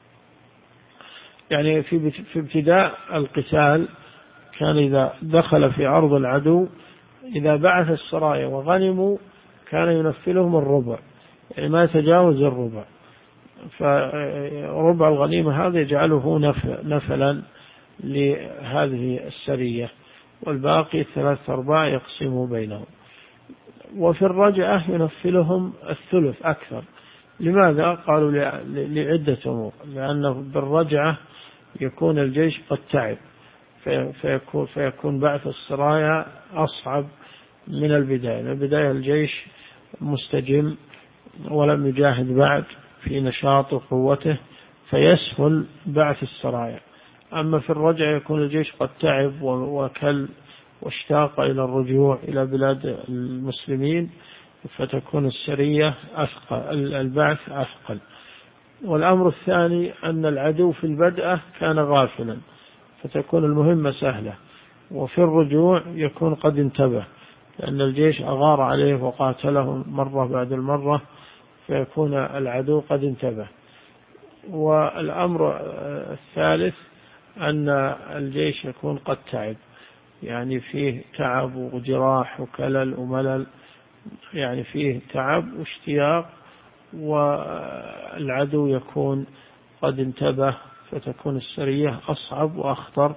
يعني في ابتداء القتال كان إذا دخل في أرض العدو إذا بعث السرايا وغنموا كان ينفلهم الربع، يعني ما يتجاوز الربع، فربع الغنيمة هذا يجعله نفلا لهذه السرية، والباقي ثلاث أرباع يقسمه بينهم. وفي الرجعة ينفلهم الثلث أكثر. لماذا؟ قالوا لعدة أمور، لأنه بالرجعة يكون الجيش قد تعب، فيكون, فيكون بعث السرايا أصعب من البداية. من البداية الجيش مستجم ولم يجاهد بعد في نشاط وقوته، فيسهل بعث السرايا. أما في الرجع يكون الجيش قد تعب وكل واشتاق إلى الرجوع إلى بلاد المسلمين، فتكون السرية أثقل، البعث أثقل. والأمر الثاني أن العدو في البدء كان غافلا، فتكون المهمة سهلة، وفي الرجوع يكون قد انتبه، لأن الجيش أغار عليه وقاتله مرة بعد المرة، فيكون العدو قد انتبه. والأمر الثالث أن الجيش يكون قد تعب، يعني فيه تعب وجراح وكلل وملل، يعني فيه تعب واشتياق، والعدو يكون قد انتبه، فتكون السرية أصعب وأخطر،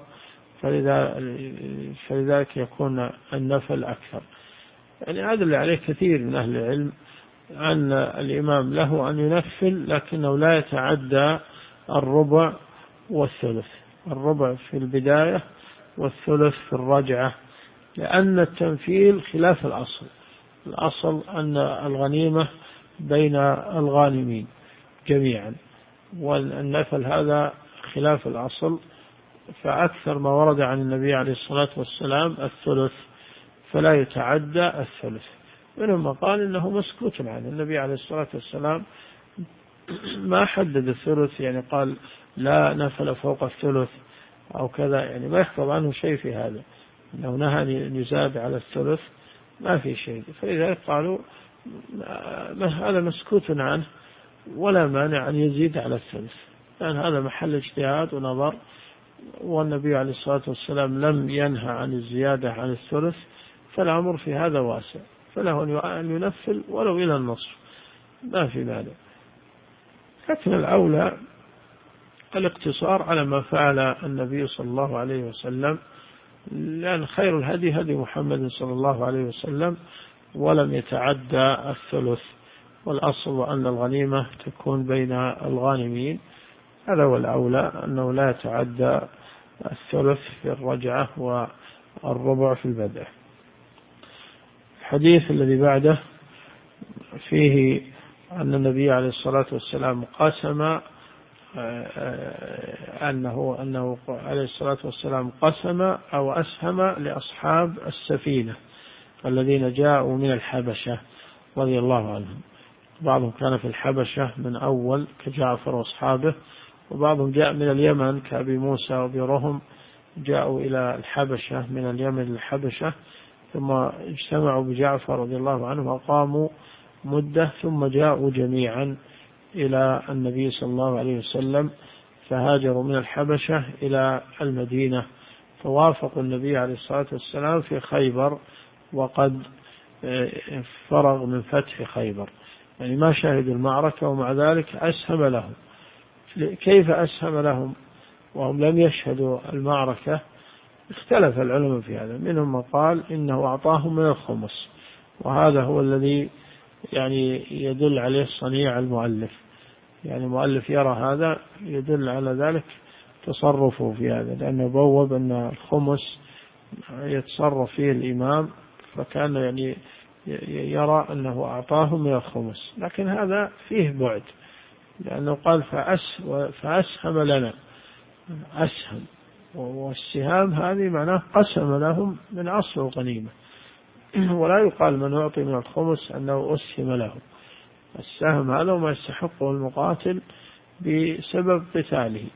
فلذلك يكون النفل أكثر. يعني هذا اللي عليه كثير من أهل العلم، أن الإمام له أن ينفل لكنه لا يتعدى الربع والثلث، الربع في البداية والثلث في الرجعة، لأن التنفيل خلاف الأصل. الأصل أن الغنيمة بين الغانمين جميعا، والنفل هذا خلاف الأصل. فأكثر ما ورد عن النبي عليه الصلاة والسلام الثلث، فلا يتعدى الثلث. منهم قال إنه مسكوت عنه، النبي عليه الصلاة والسلام ما حدد الثلث، يعني قال لا نفل فوق الثلث أو كذا، يعني ما يحفظ عنه شيء في هذا، إنه نهى أن يزاد على الثلث، ما في شيء. فلذلك قالوا هذا مسكوت عنه ولا مانع أن يزيد على الثلث، لأن هذا محل اجتهاد ونظر، والنبي عليه الصلاة والسلام لم ينهى عن الزيادة عن الثلث، فالأمر في هذا واسع، فله أن ينفل ولو إلى النصف، ما في مانع. لكن الأولى الاقتصار على ما فعل النبي صلى الله عليه وسلم، لأن خير الهدي هدي محمد صلى الله عليه وسلم، ولم يتعدى الثلث، والأصل أن الغنيمة تكون بين الغانمين، هذا هو الأولى، أنه لا يتعدى الثلث في الرجعة والربع في البدء. الحديث الذي بعده فيه أن النبي عليه الصلاة والسلام قسم أنه, أنه عليه الصلاة والسلام قسم أو أسهم لأصحاب السفينة الذين جاءوا من الحبشة رضي الله عنهم. بعضهم كان في الحبشة من أول كجعفر وأصحابه، وبعضهم جاء من اليمن كأبي موسى وغيرهم، جاءوا إلى الحبشة من اليمن للحبشة، ثم اجتمعوا بجعفر رضي الله عنه وقاموا مدة، ثم جاءوا جميعا إلى النبي صلى الله عليه وسلم، فهاجروا من الحبشة إلى المدينة، فوافقوا النبي عليه الصلاة والسلام في خيبر، وقد فرغ من فتح خيبر، يعني ما شاهدوا المعركة، ومع ذلك أسهم لهم. كيف أسهم لهم وهم لم يشهدوا المعركة؟ اختلف العلماء في هذا، منهم من قال إنه أعطاهم من الخمس، وهذا هو الذي يعني يدل عليه صنيع المؤلف، يعني المؤلف يرى هذا يدل على ذلك تصرفه في هذا، لأنه بوب أن الخمس يتصرف فيه الإمام، فكان يعني يرى أنه أعطاهم من الخمس، لكن هذا فيه بعد، لأنه قال فأس فأسهم لنا، أسهم، والسهام هذه معناه قسم لهم من أصل الغنيمة، ولا يقال من يعطي من الخمس أنه أسهم له. السهم هذا ما يستحقه المقاتل بسبب قتاله،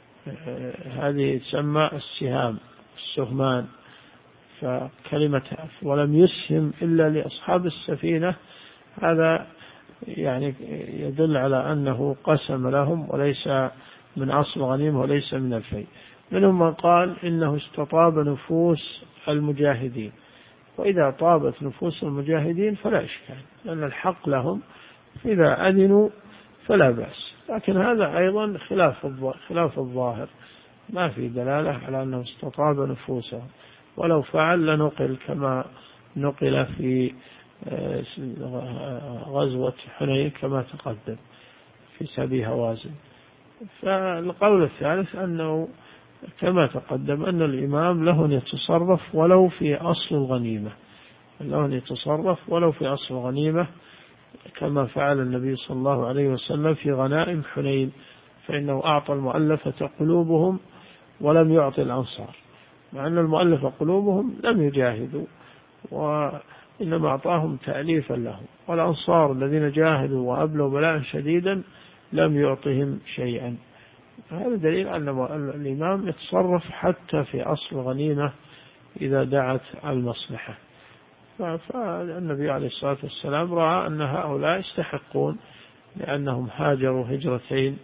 هذه تسمى السهام السهمان. فكلمة ولم يسهم إلا لأصحاب السفينة، هذا يعني يدل على أنه قسم لهم وليس من أصل غنيمة وليس من الفيء. منهم من قال إنه استطاب نفوس المجاهدين، وإذا طابت نفوس المجاهدين فلا إشكال، لأن الحق لهم، فإذا أذنوا فلا بأس. لكن هذا أيضا خلاف خلاف الظاهر، ما في دلالة على أنه استطاب نفوسهم، ولو فعل لنقل كما نقل في غزوة حنين كما تقدم في سبي هوازن. فالقول الثالث أنه كما تقدم أن الإمام له أن يتصرف ولو في أصل الغنيمة، له أن يتصرف ولو في أصل الغنيمة، كما فعل النبي صلى الله عليه وسلم في غنائم حنين، فإنه أعطى المؤلفة قلوبهم ولم يعطي الأنصار، مع أن المؤلفة قلوبهم لم يجاهدوا وإنما أعطاهم تأليفا لهم، والأنصار الذين جاهدوا وأبلوا بلاء شديدا لم يعطهم شيئا. هذا دليل أن الإمام يتصرف حتى في أصل الغنيمة إذا دعت المصلحة. فالنبي عليه الصلاة والسلام رأى أن هؤلاء يستحقون لأنهم هاجروا هجرتين،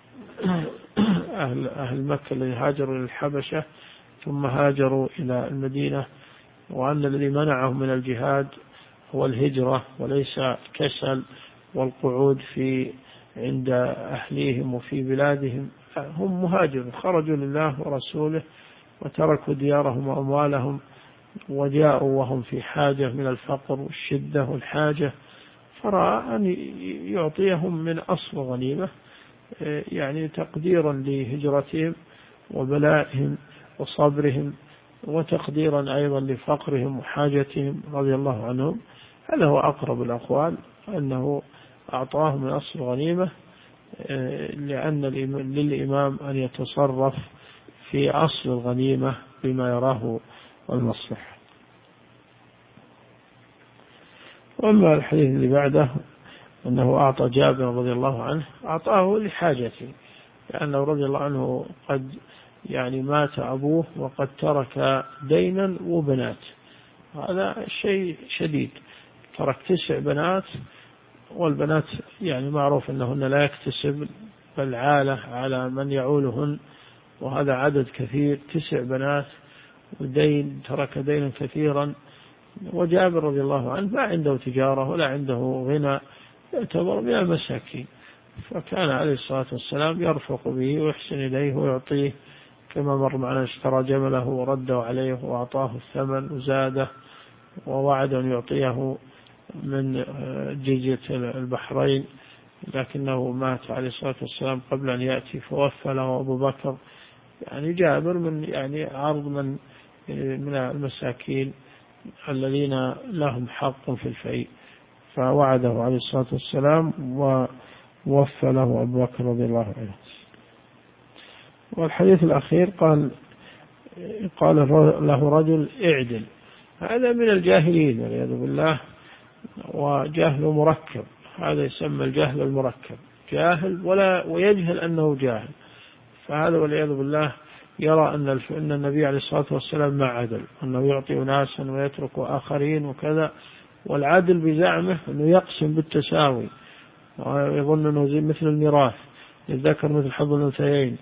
أهل, أهل مكة الذين هاجروا للحبشة ثم هاجروا إلى المدينة، وأن الذي منعهم من الجهاد هو الهجرة وليس الكسل والقعود في عند أهليهم وفي بلادهم. هم مهاجرون خرجوا لله ورسوله وتركوا ديارهم وأموالهم وجاءوا وهم في حاجة من الفقر والشدة والحاجة، فرأى أن يعطيهم من أصل غنيمة، يعني تقديرا لهجرتهم وبلائهم وصبرهم، وتقديرا أيضا لفقرهم وحاجتهم رضي الله عنهم. هذا هو أقرب الأقوال، أنه أعطاهم من أصل غنيمة لأن للإمام أن يتصرف في أصل الغنيمة بما يراه المصلحة. وأما الحديث اللي بعده أنه أعطى جابر رضي الله عنه، أعطاه لحاجته، لأنه رضي الله عنه قد يعني مات أبوه وقد ترك دينا وبنات، هذا شيء شديد، ترك تسع بنات، والبنات يعني معروف أنهن لا يكتسب بل عالة على من يعولهن، وهذا عدد كثير، تسع بنات ودين، ترك دينا كثيرا. وجابر رضي الله عنه ما عنده تجارة ولا عنده غنى، يعتبر من المساكين، فكان عليه الصلاة والسلام يرفق به ويحسن إليه ويعطيه، كما مر معنا اشترى جمله ورده عليه وأعطاه الثمن وزاده، ووعد أن يعطيه من جزية البحرين، لكنه مات عليه الصلاة والسلام قبل أن يأتي فوفى له أبو بكر. يعني جابر من يعني عرض من من المساكين الذين لهم حق في الفيء، فوعده عليه الصلاة والسلام ووفى له أبو بكر رضي الله عنه. والحديث الأخير قال قال له رجل اعدل، هذا من الجاهلين والعياذ بالله، وجهل مركب، هذا يسمى الجهل المركب، جاهل ولا ويجهل أنه جاهل، فهذا والعياذ بالله يرى أن أن النبي عليه الصلاة والسلام ما عدل، أنه يعطي ناسا ويترك آخرين وكذا، والعدل بزعمه أنه يقسم بالتساوي، ويظن أنه زي مثل الميراث، للذكر مثل حظ الأنثيين،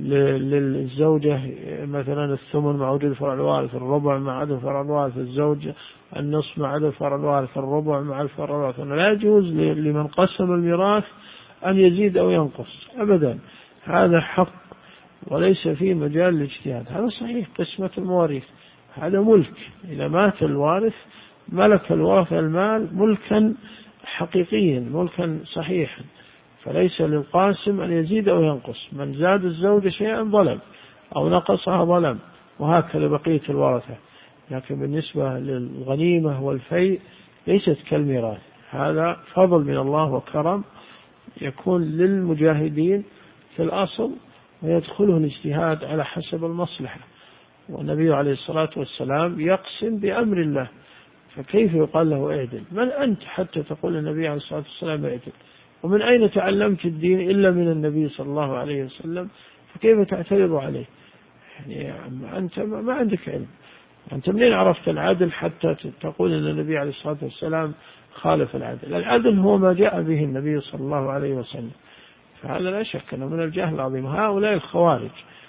للزوجة مثلا الثمن مع وجود فرع الوارث، الربع مع عدد فرع الوارث، الزوجة النصف مع عدد فرع الوارث، الربع مع الفرع الوارث. لا يجوز لمن قسم الميراث أن يزيد أو ينقص أبدا، هذا حق وليس فيه مجال للاجتهاد. هذا صحيح، قسمة المواريث هذا ملك، إذا مات الوارث ملك الوارث المال ملكا حقيقيا، ملكا صحيحا، فليس للقاسم أن يزيد أو ينقص، من زاد الزوجة شيئا ظلم أو نقصها ظلم، وهكذا بقية الورثة. لكن بالنسبة للغنيمة والفيء ليست كالميراث، هذا فضل من الله وكرم يكون للمجاهدين في الأصل، ويدخله الاجتهاد على حسب المصلحة، والنبي عليه الصلاة والسلام يقسم بأمر الله، فكيف يقال له اعدل؟ من أنت حتى تقول النبي عليه الصلاة والسلام اعدل؟ ومن أين تعلمت الدين إلا من النبي صلى الله عليه وسلم، فكيف تعترض عليه؟ يعني أنت ما عندك علم، أنت منين عرفت العدل حتى تقول أن النبي عليه الصلاة والسلام خالف العدل؟ العدل هو ما جاء به النبي صلى الله عليه وسلم، فهذا لا شك أنه من الجهل العظيم. هؤلاء الخوارج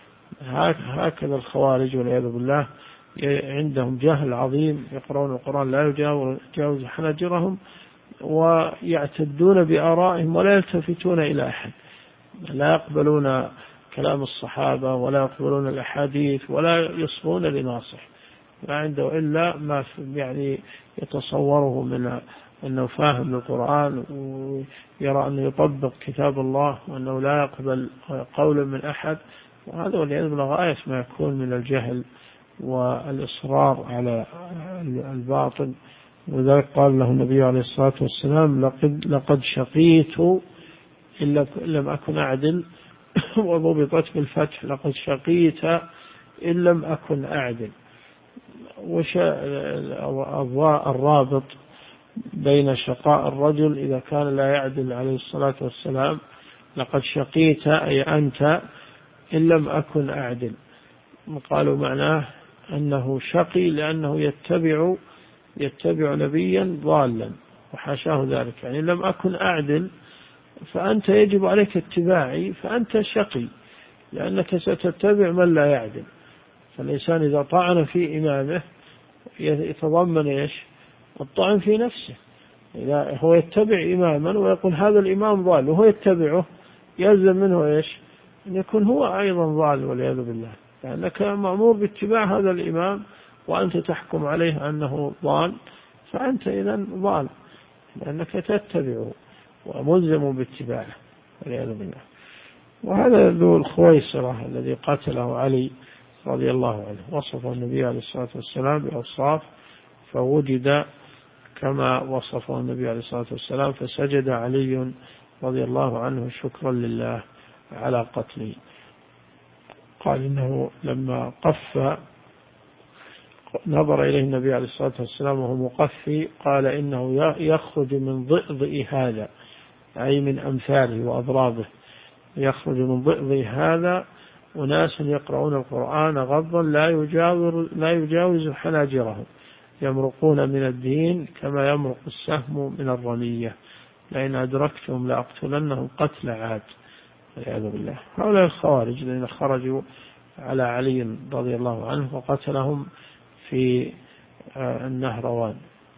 هكذا الخوارج والعياذ بالله عندهم جهل عظيم، يقرؤون القرآن لا يجاوز حناجرهم، ويعتدون بآرائهم ولا يلتفتون إلى أحد، لا يقبلون كلام الصحابة ولا يقبلون الأحاديث ولا يصغون لناصح، ما عنده إلا ما يعني يتصوره من أنه فاهم للقرآن ويرى أنه يطبق كتاب الله وأنه لا يقبل قولا من أحد، وهذا والعياذ بالله غاية ما يكون من الجهل والإصرار على الباطل. وذلك قال له النبي عليه الصلاة والسلام: لقد, لقد شقيت إن لم أكن أعدل، وضبطت بالفتح: لقد شقيت إن لم أكن أعدل. وش الرابط بين شقاء الرجل إذا كان لا يعدل عليه الصلاة والسلام؟ لقد شقيت أي أنت إن لم أكن أعدل. قالوا معناه أنه شقي لأنه يتبع يتبع نبيا ضالا، وحاشاه ذلك. يعني لم أكن أعدل فأنت يجب عليك اتباعي، فأنت شقي لأنك ستتبع من لا يعدل. فالإنسان إذا طعن في إمامه يتضمن إيش؟ الطعن في نفسه. إذا هو يتبع إماما ويقول هذا الإمام ضال وهو يتبعه، يلزم منه إيش؟ أن يكون هو أيضا ضال والعياذ بالله، لأنك مأمور باتباع هذا الإمام وأنت تحكم عليه أنه ضال، فأنت إذن ضال لأنك تتبعه وملزم باتباعه والعياذ بالله. وهذا ذو الخويصرة الذي قتله علي رضي الله عنه، وصف النبي عليه الصلاة والسلام بأوصاف فوجد كما وصفه النبي عليه الصلاة والسلام، فسجد علي رضي الله عنه شكرا لله على قتله. قال إنه لما قف نظر إليه النبي عليه الصلاة والسلام وهو مقفي، قال إنه يخرج من ضئضئ هذا، أي من أمثاله وأضرابه، يخرج من ضئضئ هذا أناس يقرؤون القرآن غضا لا يجاوز, لا يجاوز حناجرهم، يمرقون من الدين كما يمرق السهم من الرمية، لئن أدركتهم لأقتلنهم قتل عاد والعياذ بالله. هؤلاء الخوارج الذين خرجوا على علي رضي الله عنه وقتلهم في النهروان.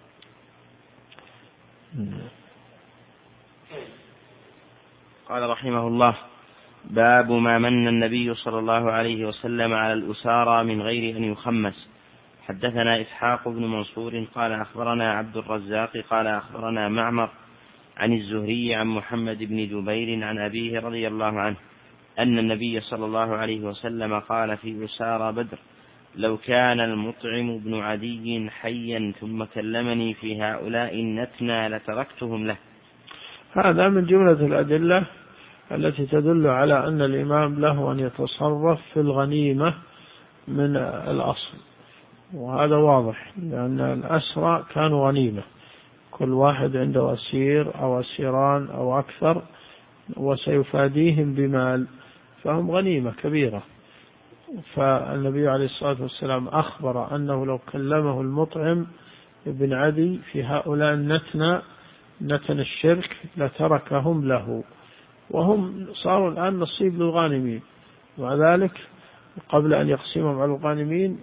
قال رحمه الله: باب ما من النبي صلى الله عليه وسلم على الأسارى من غير أن يخمس. حدثنا إسحاق بن منصور قال أخبرنا عبد الرزاق قال أخبرنا معمر عن الزهري عن محمد بن جبير عن أبيه رضي الله عنه أن النبي صلى الله عليه وسلم قال في أسارى بدر: لو كان المطعم بن عدي حيا ثم كلمني في هؤلاء النتنى لتركتهم له. هذا من جملة الأدلة التي تدل على أن الإمام له أن يتصرف في الغنيمة من الأصل، وهذا واضح لأن الأسرى كانوا غنيمة، كل واحد عنده أسير أو أسيران أو أكثر وسيفاديهم بمال، فهم غنيمة كبيرة. فالنبي عليه الصلاة والسلام أخبر أنه لو كلمه المطعم ابن عدي في هؤلاء النتنى نتن الشرك لتركهم له، وهم صاروا الآن نصيب للغانمين، وذلك قبل أن يقسمهم على الغانمين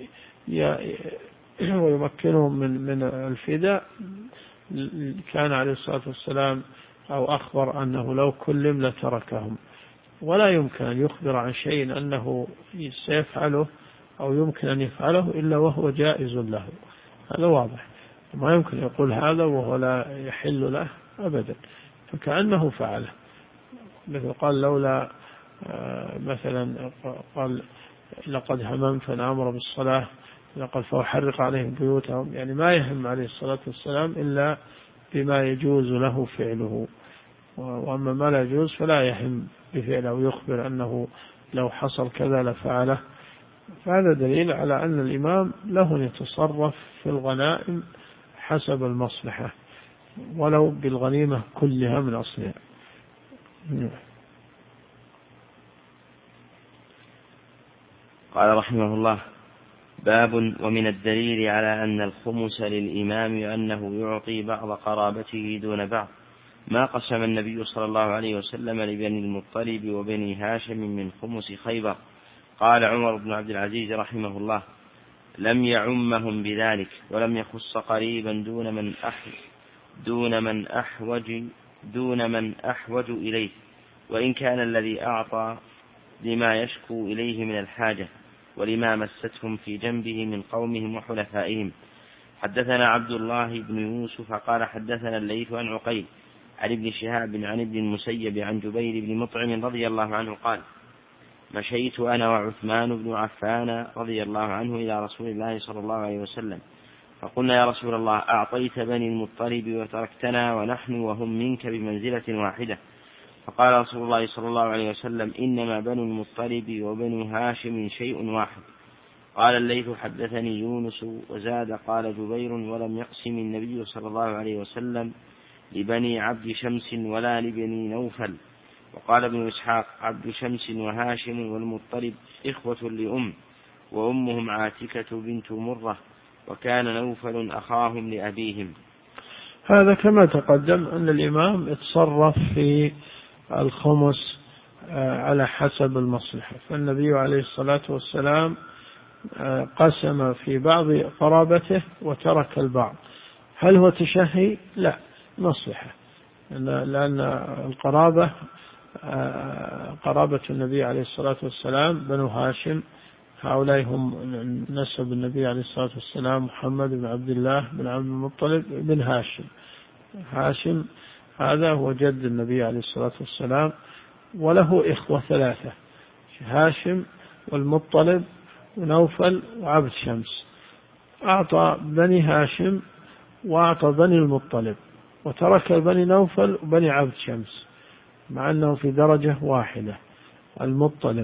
ويمكنهم من من الفداء كان عليه الصلاة والسلام أو أخبر أنه لو كلم لتركهم، ولا يمكن أن يخبر عن شيء أنه سيفعله أو يمكن أن يفعله إلا وهو جائز له، هذا واضح. ما يمكن يقول هذا وهو لا يحل له أبدا، فكأنه فعله. مثل قال لولا مثلا قال لقد هممت أن أمر بالصلاة لقد فأحرق عليهم بيوتهم، يعني ما يهم عليه الصلاة والسلام إلا بما يجوز له فعله، وأما ما لا يجوز فلا يهم بفعله ويخبر أنه لو حصل كذا لفعله. فهذا دليل على أن الإمام له أن يتصرف في الغنائم حسب المصلحة ولو بالغنيمة كلها من أصلها. قال رحمه الله: باب ومن الدليل على أن الخمس للإمام أنه يعطي بعض قرابته دون بعض ما قسم النبي صلى الله عليه وسلم لبني المطلب وبني هاشم من خمس خيبر. قال عمر بن عبد العزيز رحمه الله: لم يعمهم بذلك ولم يخص قريبا دون من أحوج دون من أحوج دون من أحوج إليه، وإن كان الذي أعطى لما يشكو إليه من الحاجة، ولما مستهم في جنبه من قومهم وحلفائهم. حدثنا عبد الله بن يوسف قال حدثنا الليث عن عقيل عن ابن شهاب عن ابن المسيب عن جبير بن مطعم رضي الله عنه قال مشيت أنا وعثمان بن عفان رضي الله عنه إلى رسول الله صلى الله عليه وسلم فقلنا يا رسول الله أعطيت بني المطلب وتركتنا ونحن وهم منك بمنزلة واحدة. فقال رسول الله صلى الله عليه وسلم إنما بنو المطلب وبنو هاشم شيء واحد. قال الليث حدثني يونس وزاد قال جبير ولم يقسم النبي صلى الله عليه وسلم لبني عبد شمس ولا لبني نوفل. وقال ابن إسحاق عبد شمس وهاشم والمطلب إخوة لأم وأمهم عاتكة بنت مرة وكان نوفل أخاهم لأبيهم. هذا كما تقدم أن الإمام اتصرف في الخمس على حسب المصلحة، فالنبي عليه الصلاة والسلام قسم في بعض قرابته وترك البعض. هل هو تشهي؟ لا، مصلحة، لأن القرابة قرابة النبي عليه الصلاة والسلام بنو هاشم، هؤلاء هم نسب النبي عليه الصلاة والسلام محمد بن عبد الله بن عبد المطلب بن هاشم. هاشم هذا هو جد النبي عليه الصلاة والسلام، وله إخوة ثلاثة: هاشم والمطلب ونوفل وعبد شمس. أعطى بني هاشم وأعطى بني المطلب وترك بني نوفل وبني عبد شمس، مع أنه في درجة واحدة. المطلب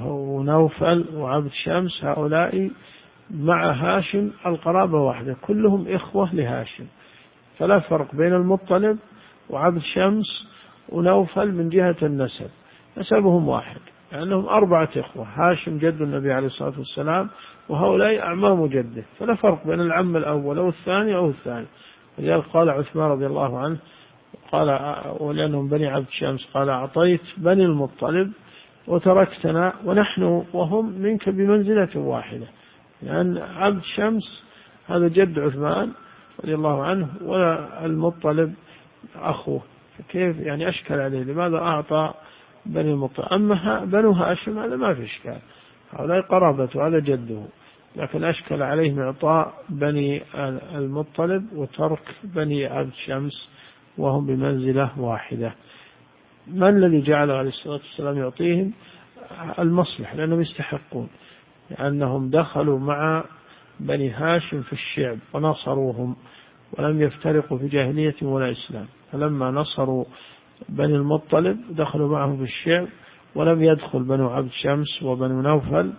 ونوفل وعبد شمس هؤلاء مع هاشم القرابة واحدة، كلهم إخوة لهاشم، فلا فرق بين المطلب وعبد شمس ونوفل من جهة النسب، نسبهم واحد، لأنهم أربعة إخوة. هاشم جد النبي عليه الصلاة والسلام وهؤلاء أعمام جده، فلا فرق بين العم الأول أو الثاني أو الثاني. ولذلك قال عثمان رضي الله عنه قال ولأنهم بني عبد شمس قال أعطيت بني المطلب وتركتنا ونحن وهم منك بمنزلة واحدة، لأن عبد شمس هذا جد عثمان رضي الله عنه والمطلب أخوه، فكيف يعني أشكل عليه لماذا أعطى بني المطلب؟ أما بنو هاشم هذا ما في إشكال، هؤلاء قرابته هذا جده، لكن أشكل عليه إعطاء بني المطلب وترك بني عبد شمس وهم بمنزلة واحدة. من الذي جعله عليه الصلاة والسلام يعطيهم؟ المصلح، لأنهم يستحقون، لأنهم دخلوا مع بني هاشم في الشعب ونصروهم ولم يفترقوا في جاهلية ولا إسلام، فلما نصروا بني المطلب دخلوا معهم في الشعب ولم يدخل بنو عبد شمس وبنو نوفل،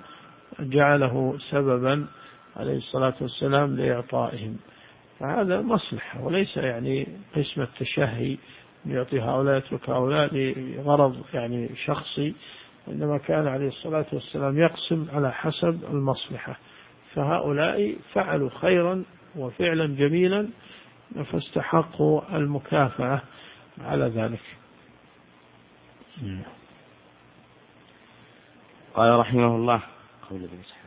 جعله سببا عليه الصلاة والسلام لإعطائهم. فهذا مصلحة وليس يعني قسم التشهي يعطي هؤلاء يترك هؤلاء لغرض يعني شخصي، إنما كان عليه الصلاة والسلام يقسم على حسب المصلحة، فهؤلاء فعلوا خيرا وفعلا جميلا فاستحقوا المكافأة على ذلك. قال رحمه الله قول ابن إسحاق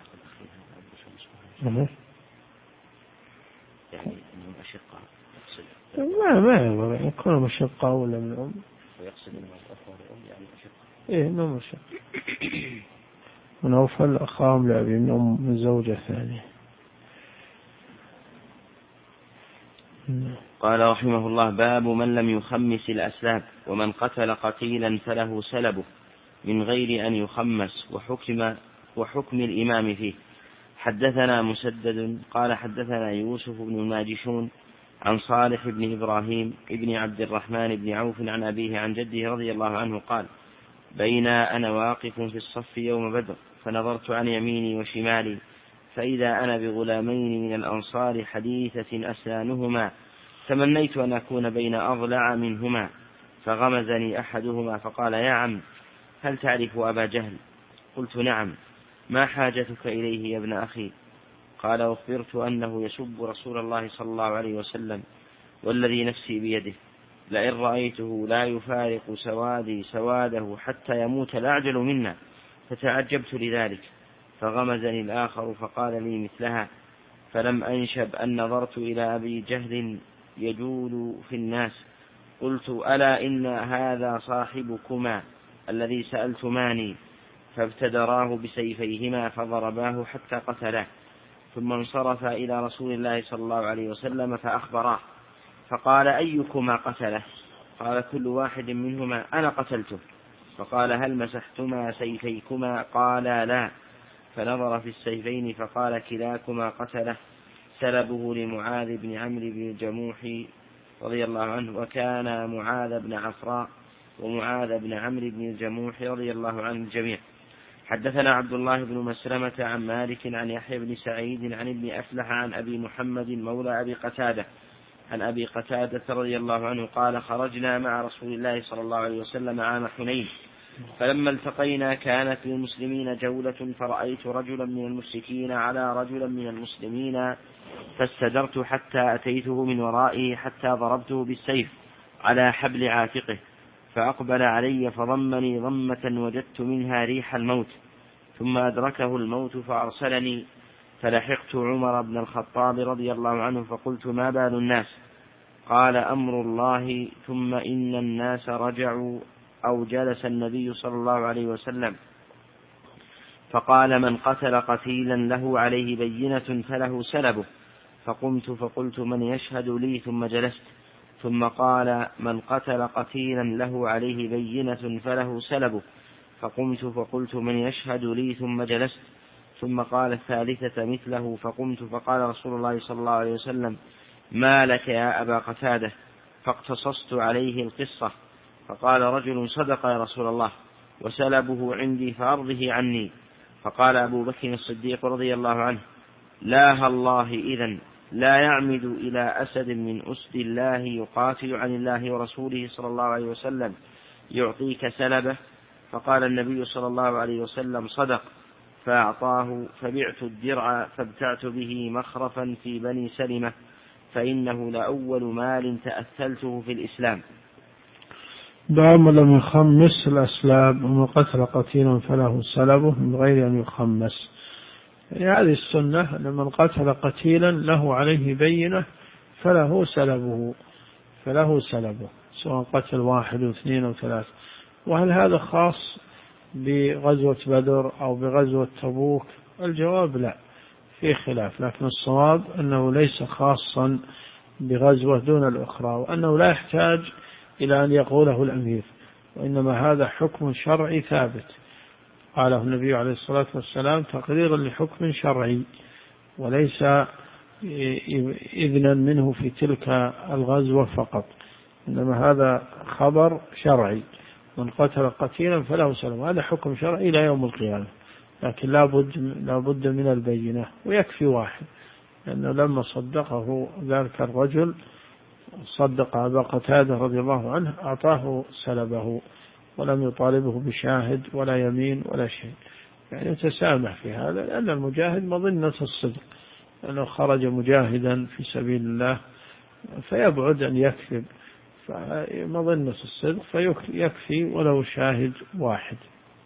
يعني أنهم أشقاء ما ما يضر يكون مشقة ولا من أم ويقصد أنهم أخوة لأم يعني أشقاء إيه إنهم مشقة ونوفل أخاهم لأبي من أم من زوجة ثانية. قال رحمه الله باب من لم يخمس الأسلاب ومن قتل قتيلا فله سلبه من غير أن يخمس وحكم, وحكم الإمام فيه. حدثنا مسدد قال حدثنا يوسف بن الماجشون عن صالح بن إبراهيم ابن عبد الرحمن بن عوف عن أبيه عن جده رضي الله عنه قال بين أنا واقف في الصف يوم بدر فنظرت عن يميني وشمالي فإذا أنا بغلامين من الأنصار حديثة أسنانهما تمنيت أن أكون بين أضلع منهما فغمزني أحدهما فقال يا عم هل تعرف أبا جهل؟ قلت نعم. ما حاجتك إليه يا ابن أخي؟ قال أخبرت أنه يسب رسول الله صلى الله عليه وسلم والذي نفسي بيده لئن رأيته لا يفارق سوادي سواده حتى يموت لأعجل منا، فتعجبت لذلك فغمزني الآخر فقال لي مثلها، فلم أنشب أن نظرت إلى أبي جهل يجول في الناس قلت ألا إن هذا صاحبكما الذي سألتماني، فابتدراه بسيفيهما فضرباه حتى قتلاه، ثم انصرف إلى رسول الله صلى الله عليه وسلم فأخبراه، فقال: أيكما قتله؟ قال: كل واحد منهما أنا قتلته. فقال: هل مسحتما سيفيكما؟ قالا: لا. فنظر في السيفين فقال: كلاكما قتله. سلبه لمعاذ بن عمرو بن الجموح رضي الله عنه، وكان معاذ بن عفراء ومعاذ بن عمرو بن الجموح رضي الله عنه الجميع. حدثنا عبد الله بن مسلمة عن مالك عن يحيى بن سعيد عن ابن أفلح عن أبي محمد مولى أبي قتادة عن أبي قتادة رضي الله عنه قال: خرجنا مع رسول الله صلى الله عليه وسلم عام حنين، فلما التقينا كانت للمسلمين جولة، فرأيت رجلا من المشركين على رجلا من المسلمين، فاستدرت حتى أتيته من ورائه حتى ضربته بالسيف على حبل عاتقه، فأقبل علي فضمني ضمة وجدت منها ريح الموت، ثم أدركه الموت فأرسلني، فلحقت عمر بن الخطاب رضي الله عنه فقلت: ما بال الناس؟ قال: أمر الله. ثم إن الناس رجعوا، أو جلس النبي صلى الله عليه وسلم فقال: من قتل قتيلا له عليه بينة فله سلبه. فقمت فقلت: من يشهد لي؟ ثم جلست. ثم قال: من قتل قتيلا له عليه بينة فله سلبه. فقمت فقلت: من يشهد لي؟ ثم جلست. ثم قال الثالثة مثله. فقمت فقال رسول الله صلى الله عليه وسلم: ما لك يا أبا قتادة؟ فاقتصصت عليه القصة، فقال رجل: صدق يا رسول الله، وسلبه عندي فأرضه عني. فقال أبو بكر الصديق رضي الله عنه: لا الله، إذن لا يعمد إلى أسد من أسد الله يقاتل عن الله ورسوله صلى الله عليه وسلم يعطيك سلبه. فقال النبي صلى الله عليه وسلم: صدق. فأعطاه، فبعت الدرع فابتعت به مخرفا في بني سلمة، فإنه لأول مال تأثلته في الإسلام. باب لم يخمس الأسلاب، ومن قتل قتيلا فله سلبه من غير أن يخمس. يعني هذه السنة أن من قتل قتيلا له عليه بينة فله سلبه فله سلبه سواء قتل واحد واثنين وثلاثة. وهل هذا خاص بغزوة بدر أو بغزوة تبوك؟ الجواب لا، في خلاف، لكن الصواب أنه ليس خاصا بغزوة دون الأخرى، وأنه لا يحتاج إلى أن يقوله الأمير، وإنما هذا حكم شرعي ثابت قاله النبي عليه الصلاة والسلام تقريرا لحكم شرعي، وليس إذنا منه في تلك الغزوة فقط، إنما هذا خبر شرعي: من قتل قتيلا فله سلم. هذا حكم شرعي إلى يوم القيامة، لكن لا بد لا بد من البينة، ويكفي واحد، لأنه لما صدقه ذلك الرجل صدق أبا قتادة رضي الله عنه أعطاه سلبه، ولم يطالبه بشاهد ولا يمين ولا شيء، يعني يتسامح في هذا، لأن المجاهد مظنة الصدق، لأنه خرج مجاهدا في سبيل الله فيبعد أن يكذب، فمظنة الصدق فيكفي ولو شاهد واحد.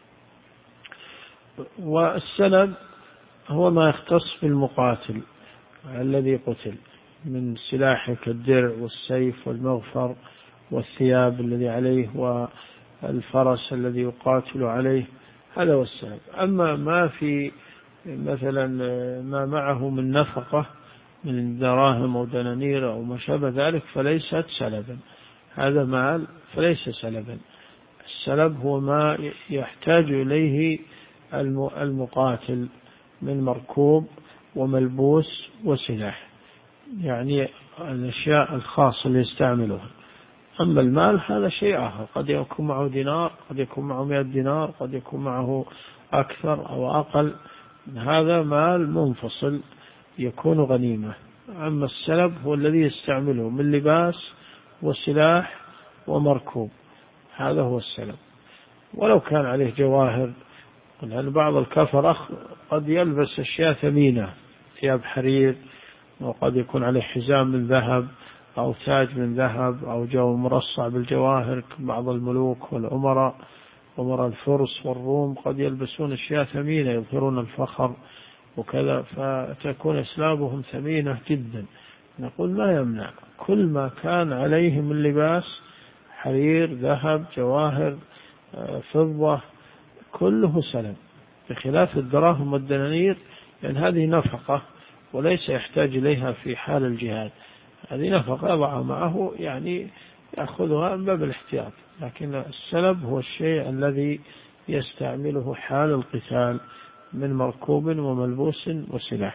والسلب هو ما يختص بالمقاتل الذي قتل من سلاح كالدرع والسيف والمغفر والثياب الذي عليه والفرس الذي يقاتل عليه، هذا هو السلب. أما ما في مثلا ما معه من نفقة من دراهم أو دنانير أو ما شابه ذلك فليست سلبا، هذا مال فليس سلبا. السلب هو ما يحتاج إليه المقاتل من مركوب وملبوس وسلاح، يعني الأشياء الخاصة اللي يستعملها. أما المال هذا شيء آخر، قد يكون معه دينار، قد يكون معه مئة دينار، قد يكون معه أكثر أو أقل، هذا مال منفصل يكون غنيمة. أما السلب هو الذي يستعمله من لباس وسلاح ومركوب، هذا هو السلب. ولو كان عليه جواهر، لأن بعض الكفر قد يلبس أشياء ثمينة، ثياب حرير، وقد يكون عليه حزام من ذهب أو تاج من ذهب أو جو مرصع بالجواهر، بعض الملوك والأمراء أمراء الفرس والروم قد يلبسون أشياء ثمينة يظهرون الفخر وكذا، فتكون أسلابهم ثمينة جدا. نقول ما يمنع كل ما كان عليه من لباس حرير ذهب جواهر فضة كله سلم، بخلاف الدراهم والدنانير، لأن هذه نفقة وليس يحتاج إليها في حال الجهاد، هذه نفقة يضعها معه يعني يأخذها من باب الاحتياط، لكن السلب هو الشيء الذي يستعمله حال القتال من مركوب وملبوس وسلاح.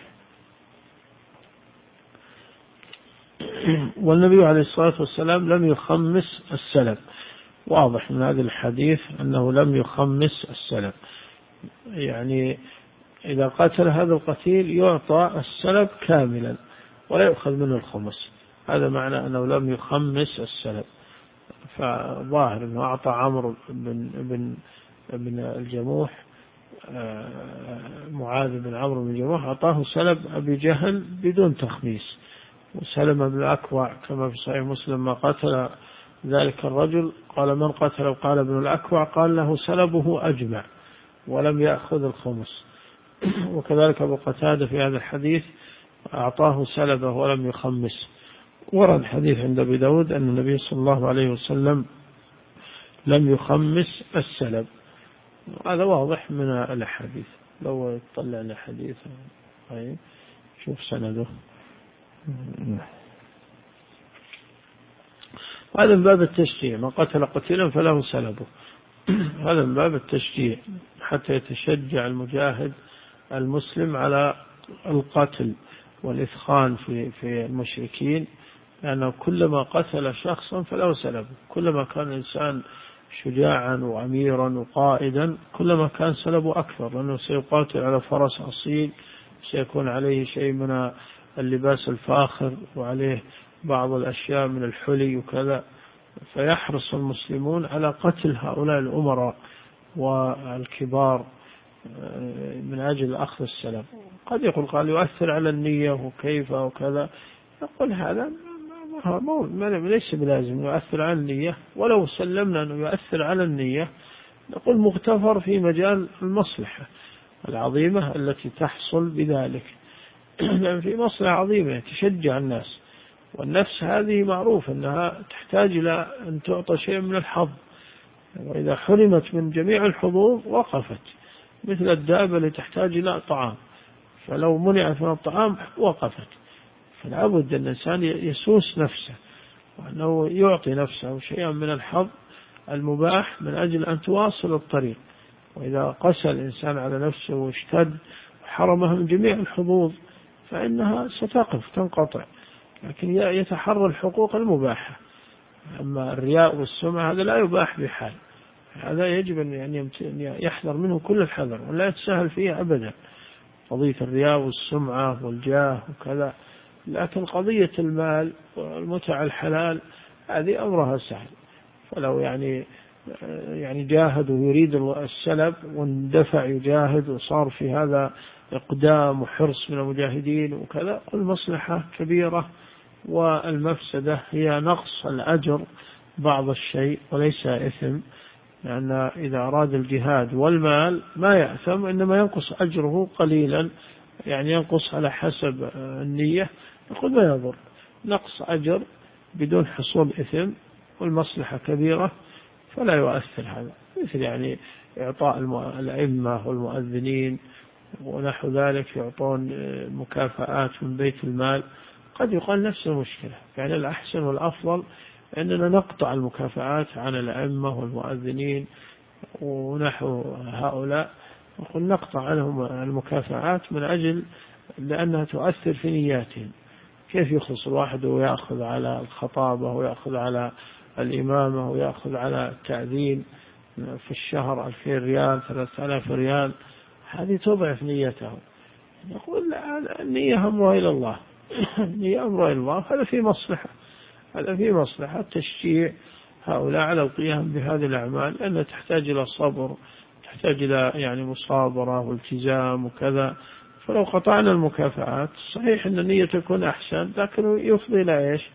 والنبي عليه الصلاة والسلام لم يخمس السلب، واضح من هذا الحديث أنه لم يخمس السلب، يعني إذا قتل هذا القتيل يعطى السلب كاملا ولا يؤخذ منه الخمس، هذا معنى أنه لم يخمس السلب. فظاهر أنه أعطى عمرو بن, بن, بن الجموح، معاذ بن عمرو بن الجموح أعطاه سلب أبي جهل بدون تخميس، وسلم بن الأكوع كما في صحيح مسلم ما قتل ذلك الرجل قال من قتل؟ قال ابن الأكوع قال له سلبه أجمع ولم يأخذ الخمس. وكذلك أبو قتادة في هذا الحديث أعطاه سلبه ولم يخمس. ورد الحديث عند أبي داود أن النبي صلى الله عليه وسلم لم يخمس السلب، هذا واضح من الحديث. لو يطلع الحديث شوف سنده، هذا من باب التشجيع، من قتل قتيلا فله سلبه، هذا من باب التشجيع حتى يتشجع المجاهد المسلم على القتل والإثخان في في المشركين، لأنه كلما قتل شخصا فله سلبه، كلما كان الإنسان شجاعا وأميرا وقائدا كلما كان سلبه أكثر، لأنه سيقاتل على فرس أصيل، سيكون عليه شيء من اللباس الفاخر وعليه بعض الأشياء من الحلي وكذا، فيحرص المسلمون على قتل هؤلاء الأمراء والكبار من أجل أخذ السلب. قد يقول قال يؤثر على النية وكيف وكذا، نقول هذا ليس بلازم يؤثر على النية، ولو سلمنا أنه يؤثر على النية نقول مغتفر في مجال المصلحة العظيمة التي تحصل بذلك، لأن في مصلحة عظيمة تشجع الناس، والنفس هذه معروف أنها تحتاج إلى أن تعطى شيء من الحظ، وإذا حرمت من جميع الحظوظ وقفت، مثل الدابة اللي تحتاج إلى طعام، فلو منعت من الطعام وقفت. فلا بد أن الإنسان يسوس نفسه وأنه يعطي نفسه شيئا من الحظ المباح من أجل أن تواصل الطريق. وإذا قسى الإنسان على نفسه واشتد وحرمها من جميع الحظوظ فإنها ستقف تنقطع، لكن يتحرى الحقوق المباحة. أما الرياء والسمعة هذا لا يباح بحال، هذا يجب أن يحذر منه كل الحذر ولا يتساهل فيه أبدا، قضية الرياء والسمعة والجاه وكذا. لكن قضية المال والمتع الحلال هذه أمرها سهل، فلو يعني يعني جاهد ويريد السلب واندفع يجاهد وصار في هذا إقدام وحرص من المجاهدين وكذا، المصلحة كبيرة والمفسدة هي نقص الأجر بعض الشيء وليس إثم، لأن إذا أراد الجهاد والمال ما يأثم، إنما ينقص أجره قليلا، يعني ينقص على حسب النية، يقول ما يضر، نقص أجر بدون حصول إثم والمصلحة كبيرة فلا يؤثر هذا. مثل يعني إعطاء الأئمة والمؤذنين ونحو ذلك يعطون مكافآت من بيت المال، قد يقال نفس المشكلة، يعني الأحسن والأفضل أننا نقطع المكافآت عن الأئمة والمؤذنين ونحو هؤلاء، نقول نقطع عنهم المكافآت من أجل لأنها تؤثر في نياتهم. كيف يخلص الواحد ويأخذ على الخطابة ويأخذ على الإمامة ويأخذ على التأذين في الشهر ألفين ريال ثلاثة آلاف ريال، هذه تضعف نيته. نقول النية أمرها إلى الله، النية أمرها إلى الله، هذا في مصلحة، هذا في مصلحة تشجيع هؤلاء على القيام بهذه الأعمال، لأنها تحتاج إلى صبر، تحتاج إلى يعني مصابرة والتزام وكذا. فلو قطعنا المكافآت صحيح أن النية تكون أحسن، لكن يفضي إلى إيش؟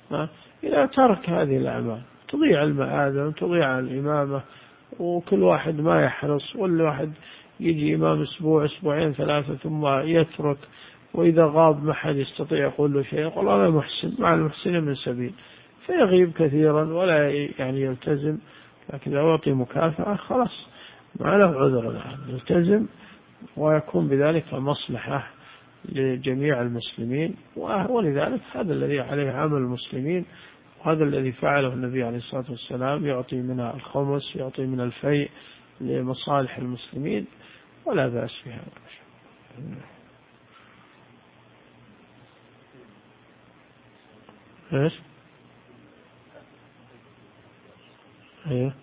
إلى ترك هذه الأعمال، تضيع المآذن تضيع الإمامة، وكل واحد ما يحرص، واللي واحد يجي إمام أسبوع أسبوعين ثلاثة ثم يترك، وإذا غاب ما حد يستطيع يقول له شيء، يقول أنا محسن مع المحسن من سبيل، فيغيب كثيرا ولا يعني يلتزم. لكن لو يعطي مكافأة خلاص ما له عذر، يلتزم ويكون بذلك مصلحة لجميع المسلمين. ولذلك هذا الذي عليه عمل المسلمين، وهذا الذي فعله النبي عليه الصلاة والسلام، يعطي من الخمس، يعطي من الفيء لمصالح المسلمين، ولا بأس في هذا. ايش؟ ايه،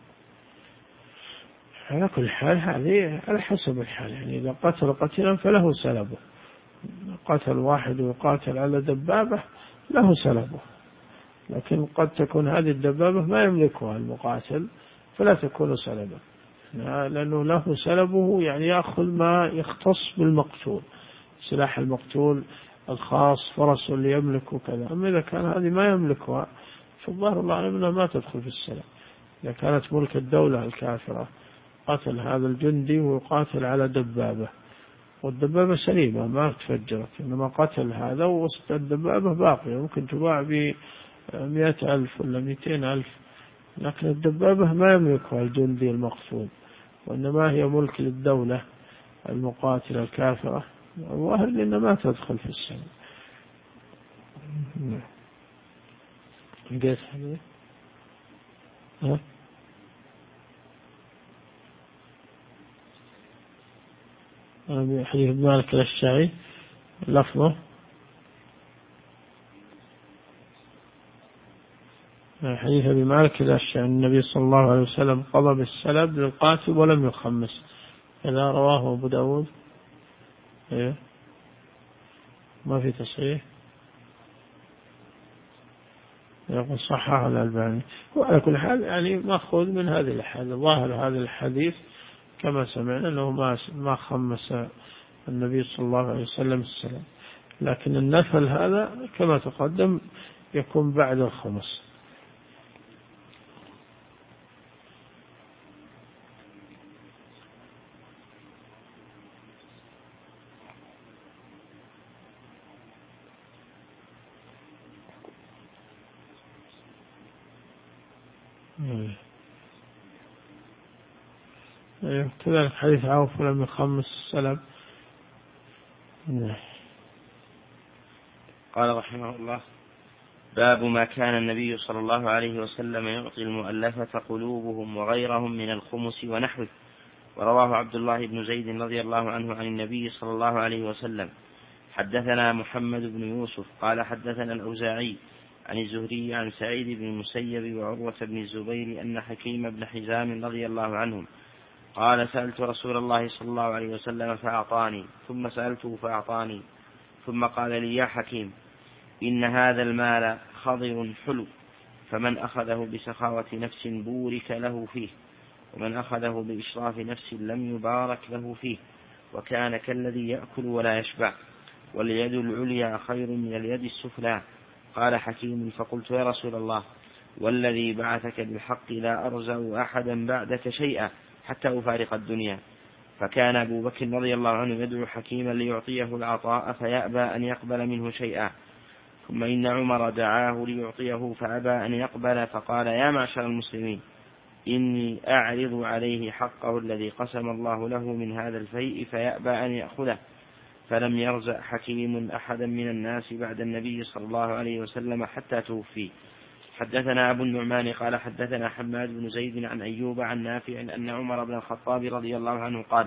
على كل حال هذه على حسب الحال، يعني إذا قتل قتلا فله سلبه، قتل واحد ويقاتل على دبابة له سلبه، لكن قد تكون هذه الدبابة ما يملكها المقاتل فلا تكون سلبا، لأنه له سلبه، يعني يأخذ ما يختص بالمقتول، سلاح المقتول الخاص، فرس اللي يملكه كذا. أما إذا كان هذه ما يملكها فالظاهر الله أعلم أنها ما تدخل في السلب. إذا كانت ملك الدولة الكافرة، قتل هذا الجندي ويقاتل على دبابة، والدبابة سليمة ما تفجرت، إنما قتل هذا ووسط الدبابة باقية، ممكن تباع بمئة ألف ولا مئتين ألف، لكن الدبابة ما يملكها الجندي المقتول، وإنما هي ملك للدولة المقاتلة الكافرة، والظاهر لأنها ما تدخل في السنة. لقيت حديث ها حديث مالك الأشجعي لفظه حديث أبي مالك الأشجعي النبي صلى الله عليه وسلم قضى بالسلب للقاتل ولم يخمس، إذا رواه أبو داود. إيه؟ ما في تصحيح، يقول صححه الألباني. وعلى كل حال يعني مأخوذ من هذه الحديث، ظاهر هذا الحديث كما سمعنا أنه ما ما خمس النبي صلى الله عليه وسلم السلام، لكن النفل هذا كما تقدم يكون بعد الخمس. كذلك حديث عوف لم يخمس السلب. قال رحمه الله: باب ما كان النبي صلى الله عليه وسلم يعطي المؤلفة قلوبهم وغيرهم من الخمس ونحوه. ورواه عبد الله بن زيد رضي الله عنه عن النبي صلى الله عليه وسلم: حدثنا محمد بن يوسف قال حدثنا الأوزاعي عن الزهري عن سعيد بن المسيب وعروة بن الزبير أن حكيم بن حزام رضي الله عنهم قال: سألت رسول الله صلى الله عليه وسلم فأعطاني، ثم سألته فأعطاني، ثم قال لي: يا حكيم، إن هذا المال خضر حلو، فمن أخذه بسخاوة نفس بورك له فيه، ومن أخذه بإشراف نفس لم يبارك له فيه، وكان كالذي يأكل ولا يشبع، واليد العليا خير من اليد السفلى. قال حكيم: فقلت: يا رسول الله، والذي بعثك بالحق لا أرزق أحدا بعدك شيئا حتى أفارق الدنيا. فكان أبو بكر رضي الله عنه يدعو حكيما ليعطيه العطاء فيأبى أن يقبل منه شيئا، ثم إن عمر دعاه ليعطيه فأبى أن يقبل، فقال: يا معشر المسلمين، إني أعرض عليه حقه الذي قسم الله له من هذا الفيء فيأبى أن يأخذه. فلم يرزق حكيم أحدا من الناس بعد النبي صلى الله عليه وسلم حتى توفي. حدثنا أبو النعمان قال حدثنا حماد بن زيد عن أيوب عن نافع أن عمر بن الخطاب رضي الله عنه قال: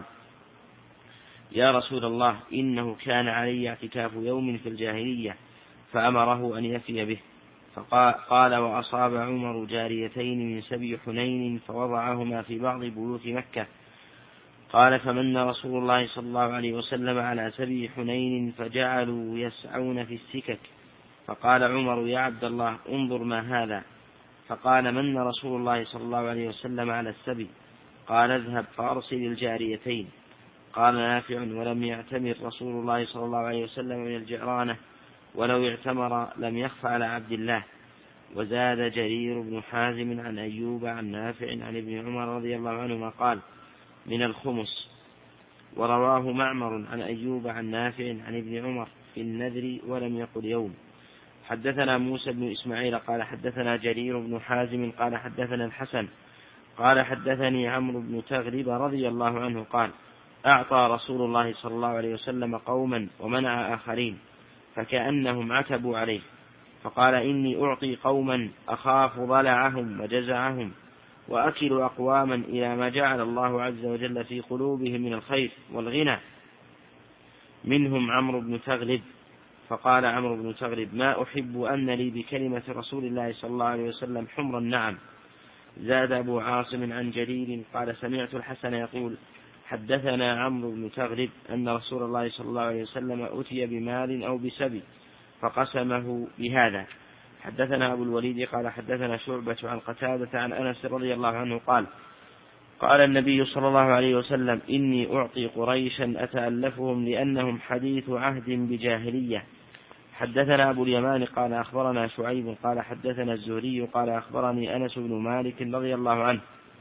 يا رسول الله، إنه كان علي اعتكاف يوم في الجاهلية فأمره أن يفي به. فقال: وأصاب عمر جاريتين من سبي حنين فوضعهما في بعض بيوت مكة. قال: فمن رسول الله صلى الله عليه وسلم على سبي حنين فجعلوا يسعون في السكك. فقال عمر: يا عبد الله، انظر ما هذا. فقال: من رسول الله صلى الله عليه وسلم على السبي. قال: اذهب فأرسل الجاريتين. قال نافع: ولم يعتمر رسول الله صلى الله عليه وسلم من الجعرانة، ولو اعتمر لم يخف على عبد الله. وزاد جرير بن حازم عن أيوب عن نافع عن ابن عمر رضي الله عنهما قال: من الخمس. ورواه معمر عن أيوب عن نافع عن ابن عمر في النذر ولم يقل يوم. حدثنا موسى بن إسماعيل قال حدثنا جرير بن حازم قال حدثنا الحسن قال حدثني عمرو بن تغلب رضي الله عنه قال أعطى رسول الله صلى الله عليه وسلم قوما ومنع آخرين فكأنهم عتبوا عليه، فقال إني أعطي قوما أخاف ضلعهم وجزعهم وأكل أقواما إلى ما جعل الله عز وجل في قلوبهم من الخير والغنى، منهم عمرو بن تغلب. فقال عمرو بن تغلب ما أحب أن لي بكلمة رسول الله صلى الله عليه وسلم حمر النعم. زاد أبو عاصم عن جرير قال سمعت الحسن يقول حدثنا عمرو بن تغلب أن رسول الله صلى الله عليه وسلم أتي بمال أو بسبي فقسمه بهذا. حدثنا أبو الوليد قال حدثنا شعبة عن قتادة عن أنس رضي الله عنه قال قال النبي صلى الله عليه وسلم إني أعطي قريشا أتألفهم لأنهم حديث عهد بجاهلية. حدثنا أبو اليمان قال أخبرنا شعيب قال حدثنا الزهري قال أخبرني أنس بن مالك رضي الله عنه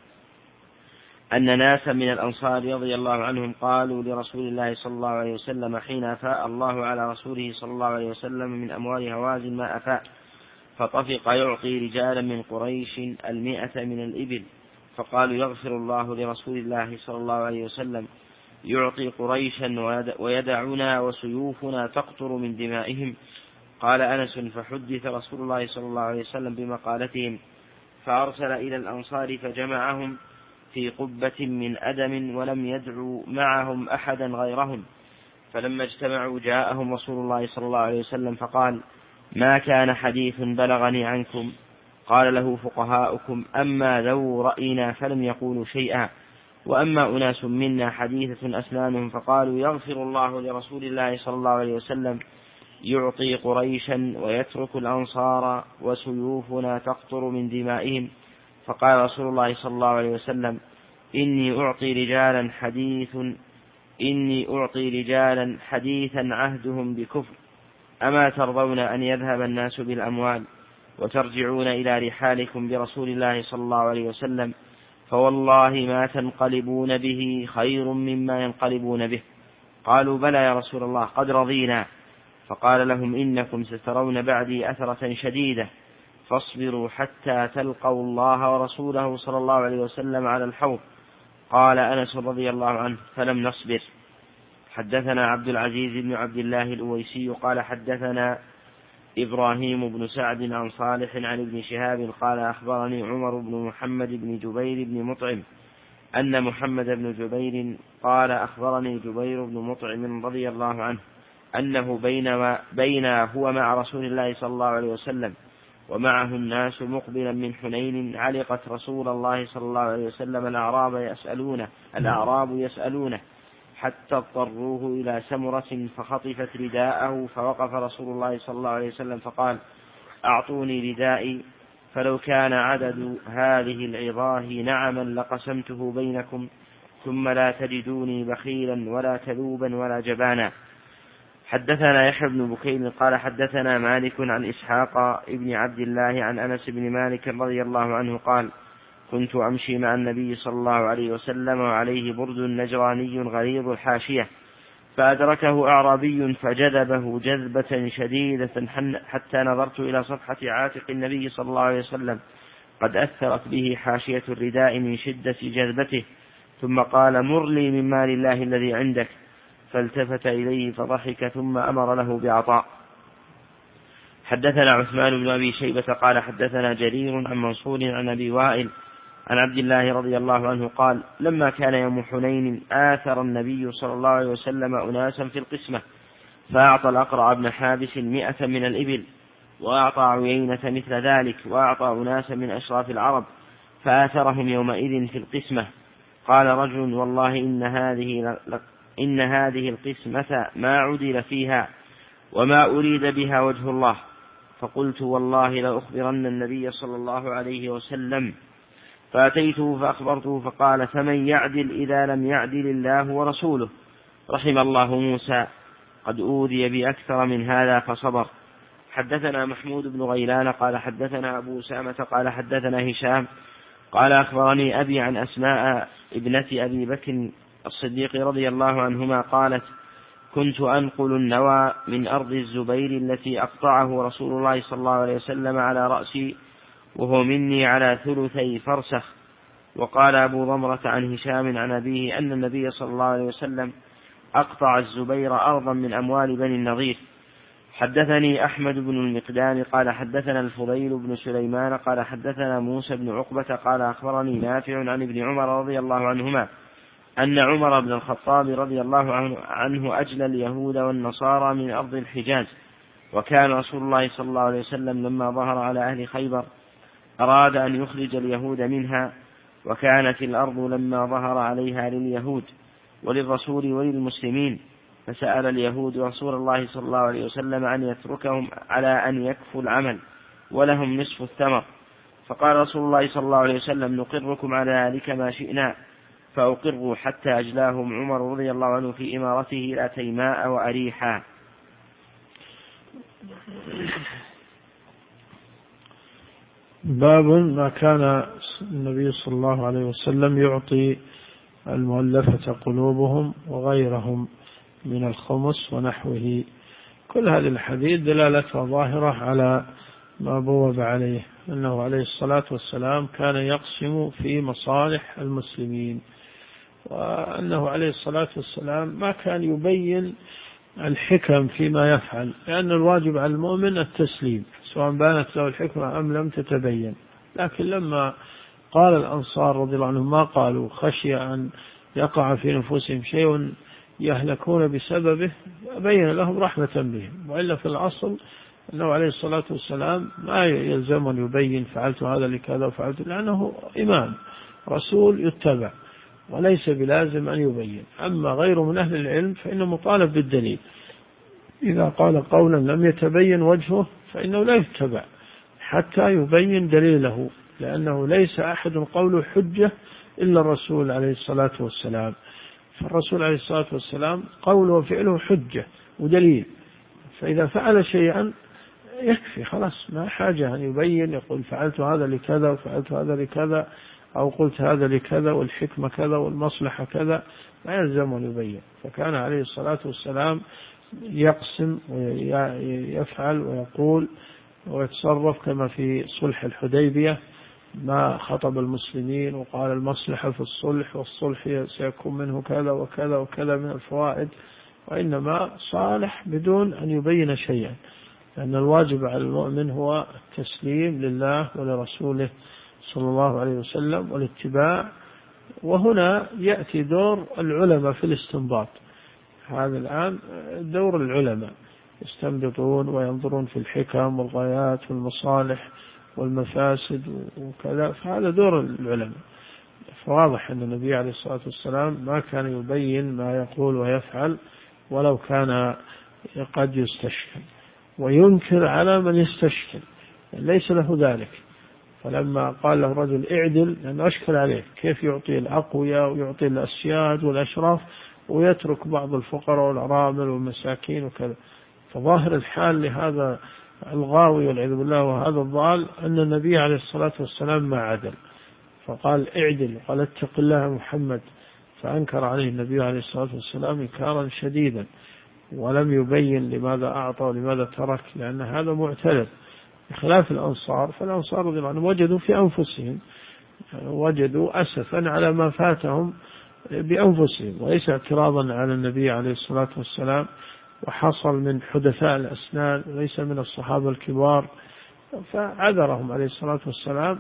أن ناسا من الأنصار رضي الله عنهم قالوا لرسول الله صلى الله عليه وسلم حين أفاء الله على رسوله صلى الله عليه وسلم من أموال هوازن ما أفاء، فطفق يعطي رجالا من قريش المئة من الإبل، فقالوا يغفر الله لرسول الله صلى الله عليه وسلم يعطي قريشا ويدعنا وسيوفنا تقطر من دمائهم. قال أنس فحدث رسول الله صلى الله عليه وسلم بمقالتهم فأرسل إلى الأنصار فجمعهم في قبة من أدم ولم يدعوا معهم أحدا غيرهم، فلما اجتمعوا جاءهم رسول الله صلى الله عليه وسلم فقال ما كان حديث بلغني عنكم؟ قال له فقهاؤكم أما ذو رأينا فلم يقولوا شيئا، وأما أناس منا حديثة أسنانهم فقالوا يغفر الله لرسول الله صلى الله عليه وسلم يعطي قريشا ويترك الأنصار وسيوفنا تقطر من دمائهم. فقال رسول الله صلى الله عليه وسلم إني أعطي رجالا حديث إني أعطي رجالا حديثا عهدهم بكفر، أما ترضون أن يذهب الناس بالأموال وترجعون إلى رحالكم برسول الله صلى الله عليه وسلم، فوالله ما تنقلبون به خير مما ينقلبون به. قالوا بلى يا رسول الله قد رضينا. فقال لهم إنكم سترون بعدي أثرة شديدة، فاصبروا حتى تلقوا الله ورسوله صلى الله عليه وسلم على الحوض. قال أنس رضي الله عنه فلم نصبر. حدثنا عبد العزيز بن عبد الله الأويسي قال حدثنا إبراهيم بن سعد عن صالح عن ابن شهاب قال أخبرني عمر بن محمد بن جبير بن مطعم أن محمد بن جبير قال أخبرني جبير بن مطعم رضي الله عنه أنه بينما بين هو مع رسول الله صلى الله عليه وسلم ومعه الناس مقبلا من حنين علقت رسول الله صلى الله عليه وسلم الأعراب يسألونه الأعراب يسألونه حتى اضطروه إلى سمرة فخطفت رداءه، فوقف رسول الله صلى الله عليه وسلم فقال أعطوني ردائي، فلو كان عدد هذه العظاه نعما لقسمته بينكم، ثم لا تجدوني بخيلا ولا كذوبا ولا جبانا. حدثنا يحيى بن بكير قال حدثنا مالك عن إسحاق ابن عبد الله عن أنس بن مالك رضي الله عنه قال كنت أمشي مع النبي صلى الله عليه وسلم وعليه برد نجراني غليظ الحاشية، فأدركه أعرابي فجذبه جذبة شديدة حتى نظرت إلى صفحة عاتق النبي صلى الله عليه وسلم قد أثرت به حاشية الرداء من شدة جذبته، ثم قال مر لي من مال الله الذي عندك، فالتفت إليه فضحك ثم أمر له بعطاء. حدثنا عثمان بن أبي شيبة قال حدثنا جرير عن منصور عن أبي وائل عن عبد الله رضي الله عنه قال لما كان يوم حنين آثر النبي صلى الله عليه وسلم أناسا في القسمة، فأعطى الأقرع بن حابس مئة من الإبل، وأعطى عيينة مثل ذلك، وأعطى أناسا من أشراف العرب فآثرهم يومئذ في القسمة. قال رجل والله إن هذه إن هذه القسمة ما عدل فيها وما أريد بها وجه الله، فقلت والله لأخبرن النبي صلى الله عليه وسلم، فأتيته فأخبرته فقال فمن يعدل إذا لم يعدل الله ورسوله؟ رحم الله موسى قد أوذي بأكثر من هذا فصبر. حدثنا محمود بن غيلان قال حدثنا أبو أسامة قال حدثنا هشام قال أخبرني أبي عن أسماء ابنة أبي بكر الصديق رضي الله عنهما قالت كنت أنقل النوى من أرض الزبير التي أقطعه رسول الله صلى الله عليه وسلم على رأسي وهو مني على ثلثي فرسخ، وقال أبو ضمرة عن هشام عن أبيه أن النبي صلى الله عليه وسلم أقطع الزبير أرضا من أموال بني النضير. حدثني أحمد بن المقدام قال حدثنا الفضيل بن سليمان قال حدثنا موسى بن عقبة قال أخبرني نافع عن ابن عمر رضي الله عنهما أن عمر بن الخطاب رضي الله عنه أجلى اليهود والنصارى من أرض الحجاز، وكان رسول الله صلى الله عليه وسلم لما ظهر على أهل خيبر أراد أن يخرج اليهود منها، وكانت الأرض لما ظهر عليها لليهود وللرسول وللمسلمين، فسأل اليهود رسول الله صلى الله عليه وسلم أن يتركهم على أن يكفوا العمل ولهم نصف الثمر، فقال رسول الله صلى الله عليه وسلم نقركم على ذلك ما شئنا، فأقروا حتى أجلاهم عمر رضي الله عنه في إمارته إلى تيماء وأريحا. باب ما كان النبي صلى الله عليه وسلم يعطي المؤلفة قلوبهم وغيرهم من الخمس ونحوه. كل هذه الحديث دلالتها ظاهرة على ما بوب عليه، أنه عليه الصلاة والسلام كان يقسم في مصالح المسلمين، وأنه عليه الصلاة والسلام ما كان يبين الحكم فيما يفعل، لأن الواجب على المؤمن التسليم سواء بانت له الحكمة أم لم تتبين. لكن لما قال الأنصار رضي الله عنهم ما قالوا خشي أن يقع في نفوسهم شيء يهلكون بسببه، بين لهم رحمة بهم، وإلا في الأصل أنه عليه الصلاة والسلام ما يلزم أن يبين فعلت هذا لكذا وفعلت، لأنه إمام رسول يتبع وليس بلازم أن يبين. أما غيره من أهل العلم فإنه مطالب بالدليل، إذا قال قولا لم يتبين وجهه فإنه لا يتبع حتى يبين دليله، لأنه ليس أحد قوله حجة إلا الرسول عليه الصلاة والسلام. فالرسول عليه الصلاة والسلام قوله وفعله حجة ودليل، فإذا فعل شيئا يكفي خلاص، ما حاجة أن يبين يقول فعلت هذا لكذا وفعلت هذا لكذا أو قلت هذا لكذا والحكمة كذا والمصلحة كذا، ما يلزم أن يبين. فكان عليه الصلاة والسلام يقسم ويفعل ويقول ويتصرف، كما في صلح الحديبية ما خطب المسلمين وقال المصلحة في الصلح، والصلح سيكون منه كذا وكذا وكذا من الفوائد، وإنما صالح بدون أن يبين شيئا، لأن الواجب على المؤمن هو التسليم لله ولرسوله صلى الله عليه وسلم والاتباع. وهنا يأتي دور العلماء في الاستنباط. هذا الآن دور العلماء يستنبطون وينظرون في الحكم والغايات والمصالح والمفاسد وكذا، فهذا دور العلماء. فواضح أن النبي عليه الصلاة والسلام ما كان يبين ما يقول ويفعل ولو كان قد يستشكل، وينكر على من يستشكل ليس له ذلك. فلما قال له رجل اعدل، لأنه أشكل عليه كيف يعطي الأقوياء ويعطي الأسياد والأشراف ويترك بعض الفقراء والأرامل والمساكين وكذا. فظاهر الحال لهذا الغاوي والعياذ بالله وهذا الضال أن النبي عليه الصلاة والسلام ما عدل، فقال اعدل، قال اتق الله محمد، فأنكر عليه النبي عليه الصلاة والسلام إنكارا شديدا، ولم يبين لماذا أعطى ولماذا ترك، لأن هذا معترض. بخلاف الأنصار، فالأنصار رضي الله عنهم وجدوا في أنفسهم وجدوا أسفا على ما فاتهم بأنفسهم، وليس اعتراضا على النبي عليه الصلاة والسلام، وحصل من حدثاء الأسنان وليس من الصحابة الكبار، فعذرهم عليه الصلاة والسلام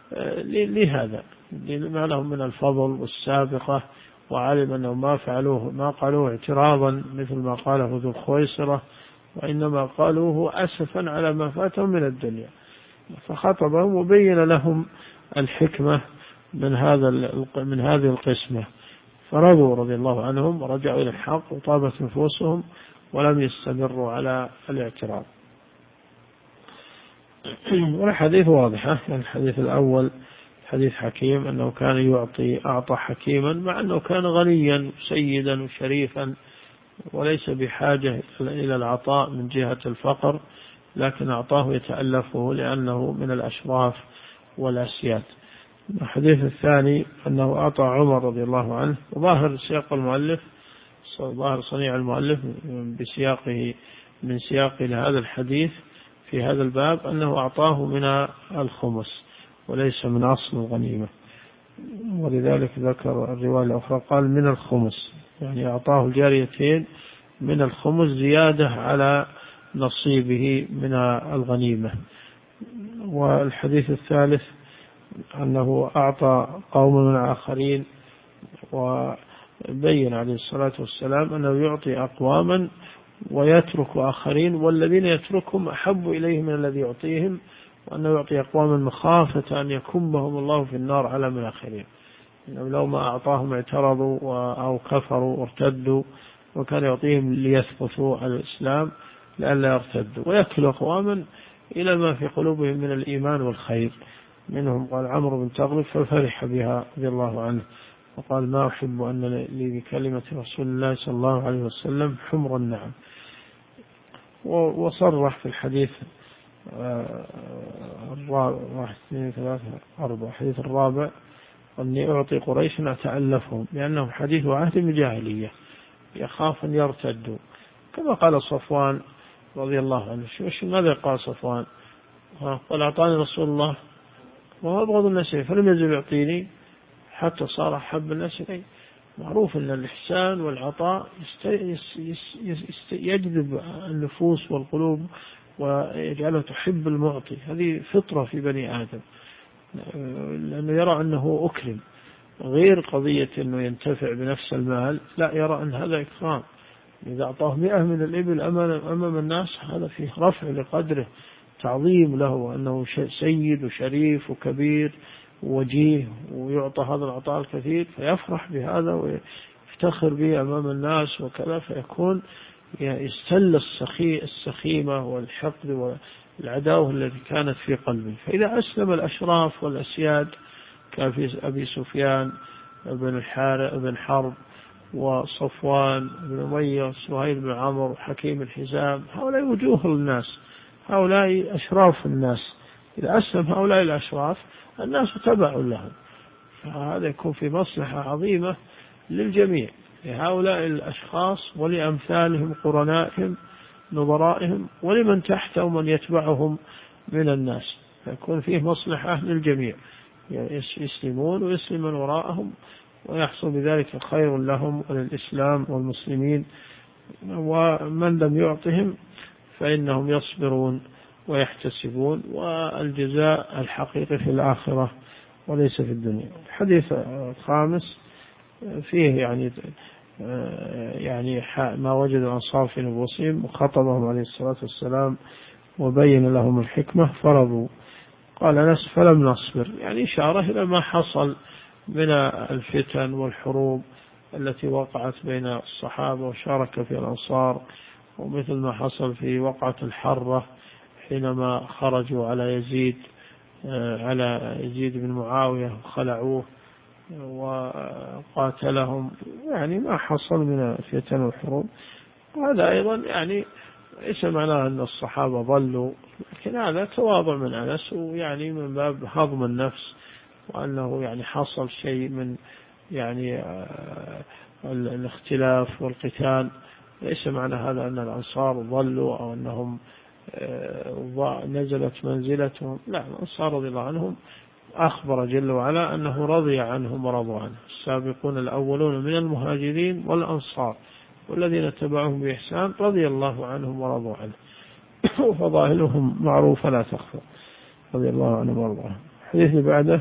لهذا، لما لهم من الفضل والسابقة، وعلم أنه ما فعلوه ما قالوه اعتراضا مثل ما قاله ذو الخويصرة، وإنما قالوه أسفا على ما فاتهم من الدنيا. فخطبهم وبين لهم الحكمة من هذا من هذه القسمة، فرضوا رضي الله عنهم ورجعوا إلى الحق وطابت نفوسهم ولم يستمروا على الاعتراض. والحديث واضحة، يعني الحديث الأول حديث حكيم أنه كان يعطي أعطى حكيما، مع أنه كان غنيا سيدا وشريفا وليس بحاجة إلى العطاء من جهة الفقر، لكن أعطاه يتألفه لأنه من الأشراف والأسياد. الحديث الثاني أنه أعطى عمر رضي الله عنه، وظاهر سياق المؤلف ظاهر صنيع المؤلف بسياقه من سياق هذا الحديث في هذا الباب أنه أعطاه من الخمس وليس من أصل الغنيمة. ولذلك ذكر الرواية الأخرى قال من الخمس، يعني أعطاه الجاريتين من الخمس زيادة على نصيبه من الغنيمة. والحديث الثالث أنه أعطى قوم من آخرين، وبين عليه الصلاة والسلام أنه يعطي أقواما ويترك آخرين، والذين يتركهم أحب إليه من الذي يعطيهم، وأنه يعطي أقواما مخافة أن يكبهم الله في النار على من آخرين، لو ما أعطاهم اعترضوا أو كفروا وارتدوا، وكان يعطيهم ليثبتوا على الإسلام لئلا يرتدوا، ويكل أقواما إلى ما في قلوبهم من الإيمان والخير. منهم قال عمرو بن تغلب ففرح بها رضي الله عنه، وقال ما أحب أن لي بكلمة رسول الله صلى الله عليه وسلم حمر النعم. وصرح في الحديث الرابع واحد اثنين ثلاثة أربعة الحديث الرابع أني أعطي قريش أتألفهم، لأنهم حديث عهد بجاهلية يخاف أن يرتدوا، كما قال صفوان رضي الله عنه. شو ماذا قال صفوان؟ قال أعطاني رسول الله وهو أبغض الناس فلم يزل يعطيني حتى صار أحب الناس إلي. معروف أن الإحسان والعطاء يجذب النفوس والقلوب ويجعلها تحب المعطي، هذه فطرة في بني آدم، لأنه يرى أنه أكرم، غير قضية أنه ينتفع بنفس المال، لا، يرى أن هذا إكرام. إذا أعطاه مئة من الإبل أمام الناس هذا فيه رفع لقدره، تعظيم له، وأنه سيد وشريف وكبير ووجيه، ويعطى هذا العطاء الكثير فيفرح بهذا ويفتخر به أمام الناس وكذا، فيكون يستل السخي السخيمة والحقد والعداوة التي كانت في قلبه. فإذا أسلم الأشراف والأسياد كافي أبي سفيان بن الحارث بن حرب وصفوان بن أمية وسهيل بن عمرو وحكيم الحزام، هؤلاء وجوه الناس، هؤلاء أشراف الناس، إذا أسلم هؤلاء الأشراف الناس تبعوا لهم، فهذا يكون في مصلحة عظيمة للجميع، لهؤلاء الأشخاص ولأمثالهم قرنائهم نظرائهم ولمن تحتهم من يتبعهم من الناس، فيكون فيه مصلحة للجميع، يسلمون ويسلم من وراءهم، ويحصل بذلك خير لهم وللإسلام والمسلمين. ومن لم يعطهم فإنهم يصبرون ويحتسبون، والجزاء الحقيقي في الآخرة وليس في الدنيا. الحديث الخامس فيه يعني يعني ما وجد الأنصار في نفوسهم وخطبهم عليه الصلاة والسلام وبين لهم الحكمة فرضوا. قال أنس فلم نصبر، يعني إشارة إلى ما حصل من الفتن والحروب التي وقعت بين الصحابة وشارك في الأنصار، ومثل ما حصل في وقعة الحرة حينما خرجوا على يزيد على يزيد بن معاوية وخلعوه وقاتلهم، يعني ما حصل من الفتن والحروب. وهذا أيضا يعني ليس معناه أن الصحابة ضلوا، لكن هذا تواضع من أنس، ويعني من باب هضم النفس، وأنه يعني حصل شيء من يعني الاختلاف والقتال، ليس معنى هذا أن الأنصار ضلوا أو أنهم نزلت منزلتهم، لا، الأنصار رضي الله عنهم أخبر جل وعلا أنه رضي عنهم ورضوا عنه، السابقون الأولون من المهاجرين والأنصار والذين اتبعوهم بإحسان رضي الله عنهم ورضوا عنه، وفضائلهم معروفة لا تخفى رضي الله عنهم ورضوا عنه. الحديث بعده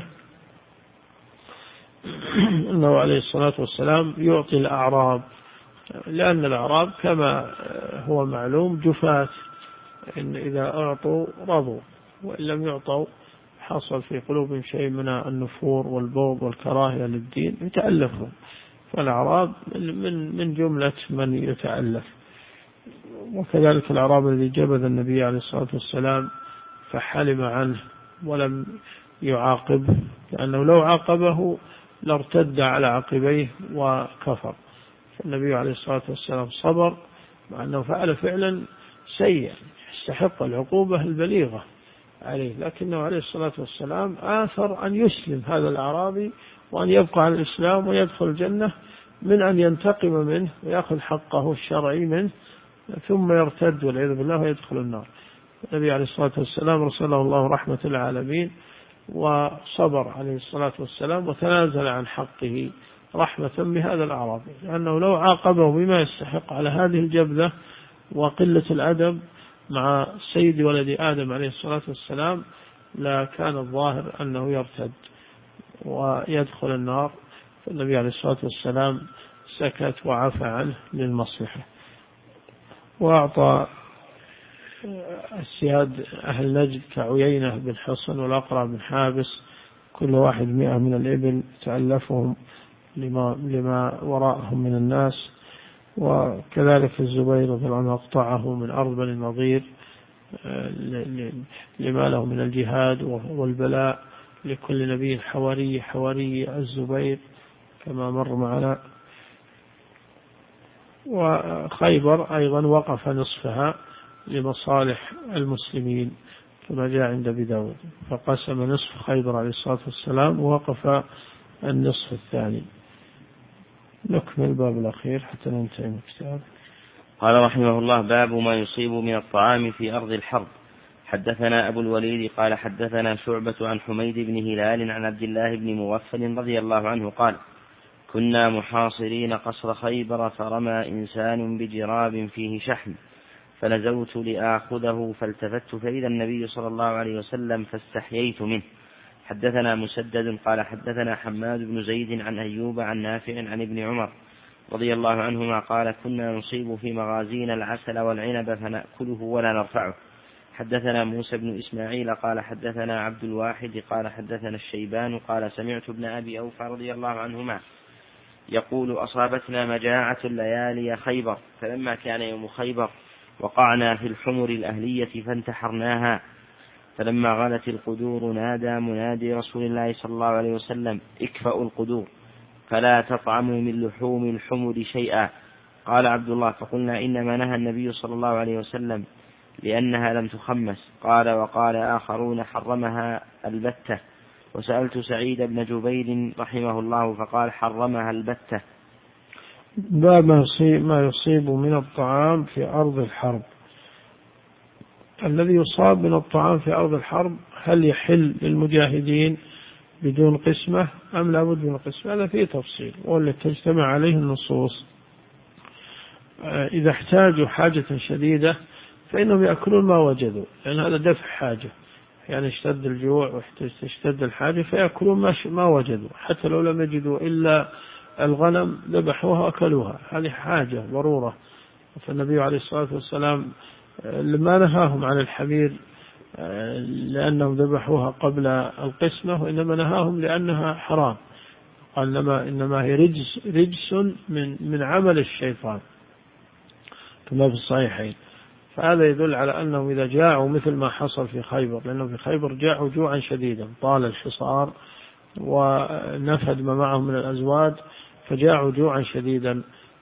أنه عليه الصلاة والسلام يعطي الأعراب، لأن الأعراب كما هو معلوم جفاة، إن إذا أعطوا رضوا، وإن لم يعطوا حصل في قلوبهم شيء من النفور والبغض والكراهية للدين يتألفون، فالأعراب من من جملة من يتألف. وكذلك الأعراب الذي جبذ النبي عليه الصلاة والسلام فحلم عنه ولم يعاقبه، لأنه لو عاقبه لارتد على عقبيه وكفر، فالنبي عليه الصلاة والسلام صبر مع أنه فعل فعلا سيئا يستحق العقوبة البليغة عليه، لكنه عليه الصلاة والسلام آثر أن يسلم هذا الأعرابي وأن يبقى على الإسلام ويدخل الجنة من أن ينتقم منه ويأخذ حقه الشرعي منه ثم يرتد والعياذ بالله ويدخل النار. النبي عليه الصلاة والسلام رسله الله رحمة العالمين، وصبر عليه الصلاة والسلام وتنازل عن حقه رحمة بهذا الأعرابي، لأنه لو عاقبه بما يستحق على هذه الجبلة وقلة الأدب مع سيد ولد آدم عليه الصلاة والسلام لا كان الظاهر أنه يرتد ويدخل النار. فالنبي عليه الصلاة والسلام سكت وعفى عنه للمصلحة، وأعطى السياد أهل نجد كعيينة بن حصن والأقرع بن حابس كل واحد مئة من الإبل تألفهم لما, لما وراءهم من الناس، وكذلك الزبير رضي الله عنه أقطعه من أرض بني النضير لما له من الجهاد والبلاء. لكل نبي حواري حواري الزبير كما مر معنا. وخيبر أيضا وقف نصفها لمصالح المسلمين كما جاء عند أبي داود، فقسم نصف خيبر عليه الصلاة والسلام ووقف النصف الثاني. نكمل الباب الأخير حتى ننتهي من الكتاب. قال رحمه الله: باب ما يصيب من الطعام في أرض الحرب. حدثنا أبو الوليد قال حدثنا شعبة عن حميد بن هلال عن عبد الله بن مغفل رضي الله عنه قال: كنا محاصرين قصر خيبر فرمى إنسان بجراب فيه شحم فنزوت لآخذه فالتفت فإذا النبي صلى الله عليه وسلم فاستحييت منه. حدثنا مسدد قال حدثنا حماد بن زيد عن أيوب عن نافع عن ابن عمر رضي الله عنهما قال: كنا نصيب في مغازينا العسل والعنب فنأكله ولا نرفعه. حدثنا موسى بن إسماعيل قال حدثنا عبد الواحد قال حدثنا الشيبان قال: سمعت ابن أبي أوفى رضي الله عنهما يقول: أصابتنا مجاعة ليالي خيبر، فلما كان يوم خيبر وقعنا في الحمر الأهلية فانتحرناها، فلما غلت القدور نادى منادي رسول الله صلى الله عليه وسلم: اكفأوا القدور فلا تطعموا من لحوم الحمر شيئا. قال عبد الله: فقلنا إنما نهى النبي صلى الله عليه وسلم لأنها لم تخمس. قال: وقال آخرون حرمها البتة. وسألت سعيد بن جبير رحمه الله فقال: حرمها البتة. باب ما يصيب من الطعام في أرض الحرب. الذي يصاب من الطعام في أرض الحرب هل يحل للمجاهدين بدون قسمة أم لا بد من قسمة؟ هذا فيه تفصيل واللي تجتمع عليه النصوص. إذا احتاجوا حاجة شديدة فإنهم يأكلون ما وجدوا، لأن هذا دفع حاجة، يعني اشتد الجوع واشتد الحاجة فيأكلون ما وجدوا، حتى لو لم يجدوا إلا الغنم ذبحوها وأكلوها، هذه حاجة ضرورة. فالنبي عليه الصلاة والسلام لما نهاهم عن الحمير لأنهم ذبحوها قبل القسمة، وإنما نهاهم لأنها حرام، قال إنما, إنما هي رجس, رجس من, من عمل الشيطان كما في الصحيحين. فهذا يدل على أنهم إذا جاعوا مثل ما حصل في خيبر، لأنه في خيبر جاعوا جوعا شديدا طال الحصار ونفد ما معهم من الأزواج فجاعوا جوعا شديدا،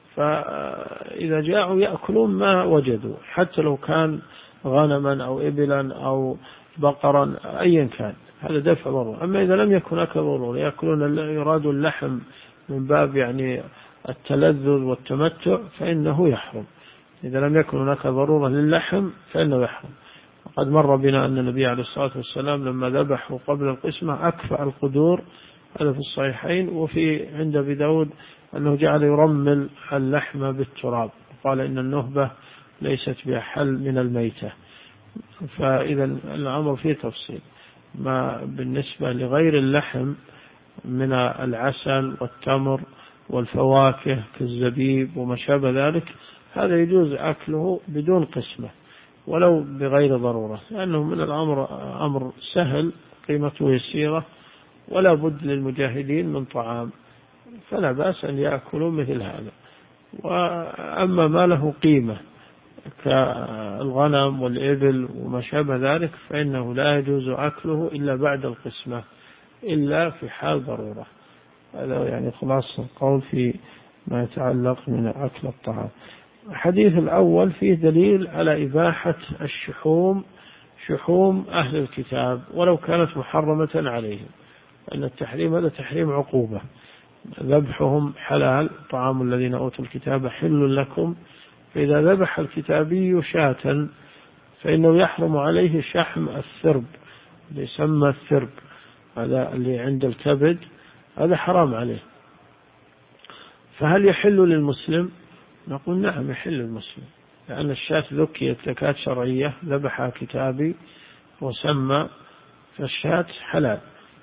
فإذا جاعوا يأكلون ما وجدوا حتى لو كان غنما أو إبلا أو بقرا أيا كان، هذا دفع ضرورة. أما إذا لم يكن أكل ضرورة يأكلون يرادوا اللحم من باب يعني التلذذ والتمتع فإنه يحرم. إذا لم يكن هناك ضرورة للحم فإنه يحرم. وقد مر بنا أن النبي عليه الصلاة والسلام لما ذبحوا قبل القسمة أكفأ القدور، هذا في الصحيحين. وفي عند أبي داود أنه جعل يرمل اللحم بالتراب، قال إن النهبة ليست بأحل من الميتة. فإذا الأمر فيه تفصيل. ما بالنسبة لغير اللحم من العسل والتمر والفواكه كالزبيب وما شابه ذلك هذا يجوز أكله بدون قسمة ولو بغير ضرورة، لأنه من الأمر أمر سهل قيمته يسيرة ولا بد للمجاهدين من طعام، فلا بأس أن يأكلوا مثل هذا. وأما ما له قيمة كالغنم والإبل وما شابه ذلك فإنه لا يجوز أكله إلا بعد القسمة إلا في حال ضرورة. هذا يعني خلاص القول في ما يتعلق من أكل الطعام. الحديث الأول فيه دليل على إباحة الشحوم، شحوم أهل الكتاب ولو كانت محرمة عليهم، أن التحريم هذا تحريم عقوبة. ذبحهم حلال، طعام الذين أوتوا الكتاب حل لكم، فإذا ذبح الكتابي شاة فإنه يحرم عليه شحم الثرب، يسمى الثرب، هذا اللي عند الكبد هذا حرام عليه. فهل يحل للمسلم؟ نقول نعم يحل للمسلم، لأن الشاة ذكيت زكاة شرعية ذبحها كتابي وسمى، فالشاة حلال،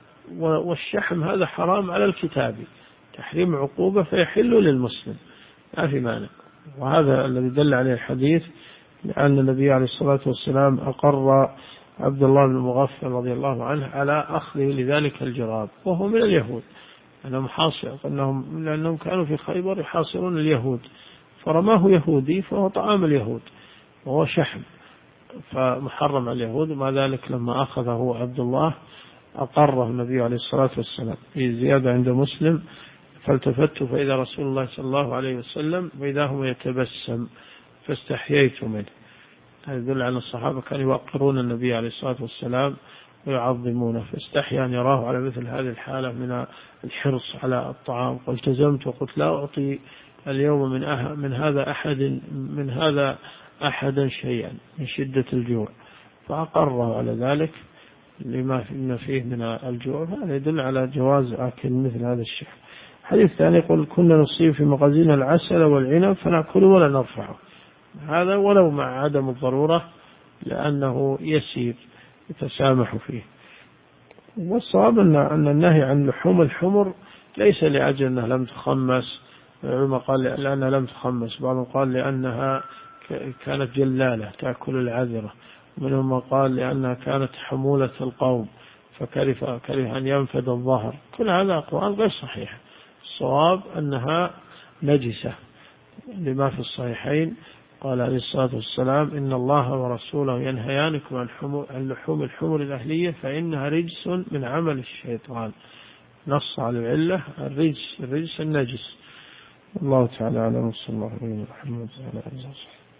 والشحم هذا حرام على الكتابي تحريم عقوبة، فيحل للمسلم ما في مانع. وهذا الذي دل عليه الحديث، لأن النبي عليه الصلاة والسلام أقر عبد الله بن مغفل رضي الله عنه على أخذه لذلك الجراب وهو من اليهود، أنهم حاصر أنهم لأنهم كانوا في خيبر يحاصرون اليهود، فرماه يهودي فهو طعام اليهود وهو شحم فمحرم على اليهود. ومع ذلك لما أخذه عبد الله أقره النبي عليه الصلاة والسلام. في زيادة عند مسلم: فالتفت فإذا رسول الله صلى الله عليه وسلم وإذا هو يتبسم فاستحييت منه. هذا يدل على الصحابة كانوا يوقرون النبي عليه الصلاة والسلام ويعظمونه، فاستحيا أن يراه على مثل هذه الحالة من الحرص على الطعام. والتزمت وقلت لا أعطي اليوم من أه من هذا أحد من هذا أحدا شيئا من شدة الجوع، فأقره على ذلك لما فيه من الجوع. هذا يدل على جواز أكل مثل هذا الشيء. حديث ثاني يقول: كنا نصيب في مغازين العسل والعنب فنأكله ولا نرفعه. هذا ولو مع عدم الضرورة لأنه يسير يتسامح فيه. والصواب أن النهي عن لحوم الحمر ليس لأجل أنها لم تخمس، العلماء قال لأنها لم تخمس، بعضهم قال لأنها كانت جلالة تأكل العذرة، ومنهم قال لأنها كانت حمولة القوم فكره كره أن ينفد الظهر. كل هذا أقوال غير صحيحة. الصواب أنها نجسة لما في الصحيحين قال عليه الصلاة والسلام: إن الله ورسوله ينهيانكم عن لحوم الحمر الأهلية فإنها رجس من عمل الشيطان. نص على العلة الرجس الرجس النجس. الله تعالى أعلم. صلى الله عليه وسلم.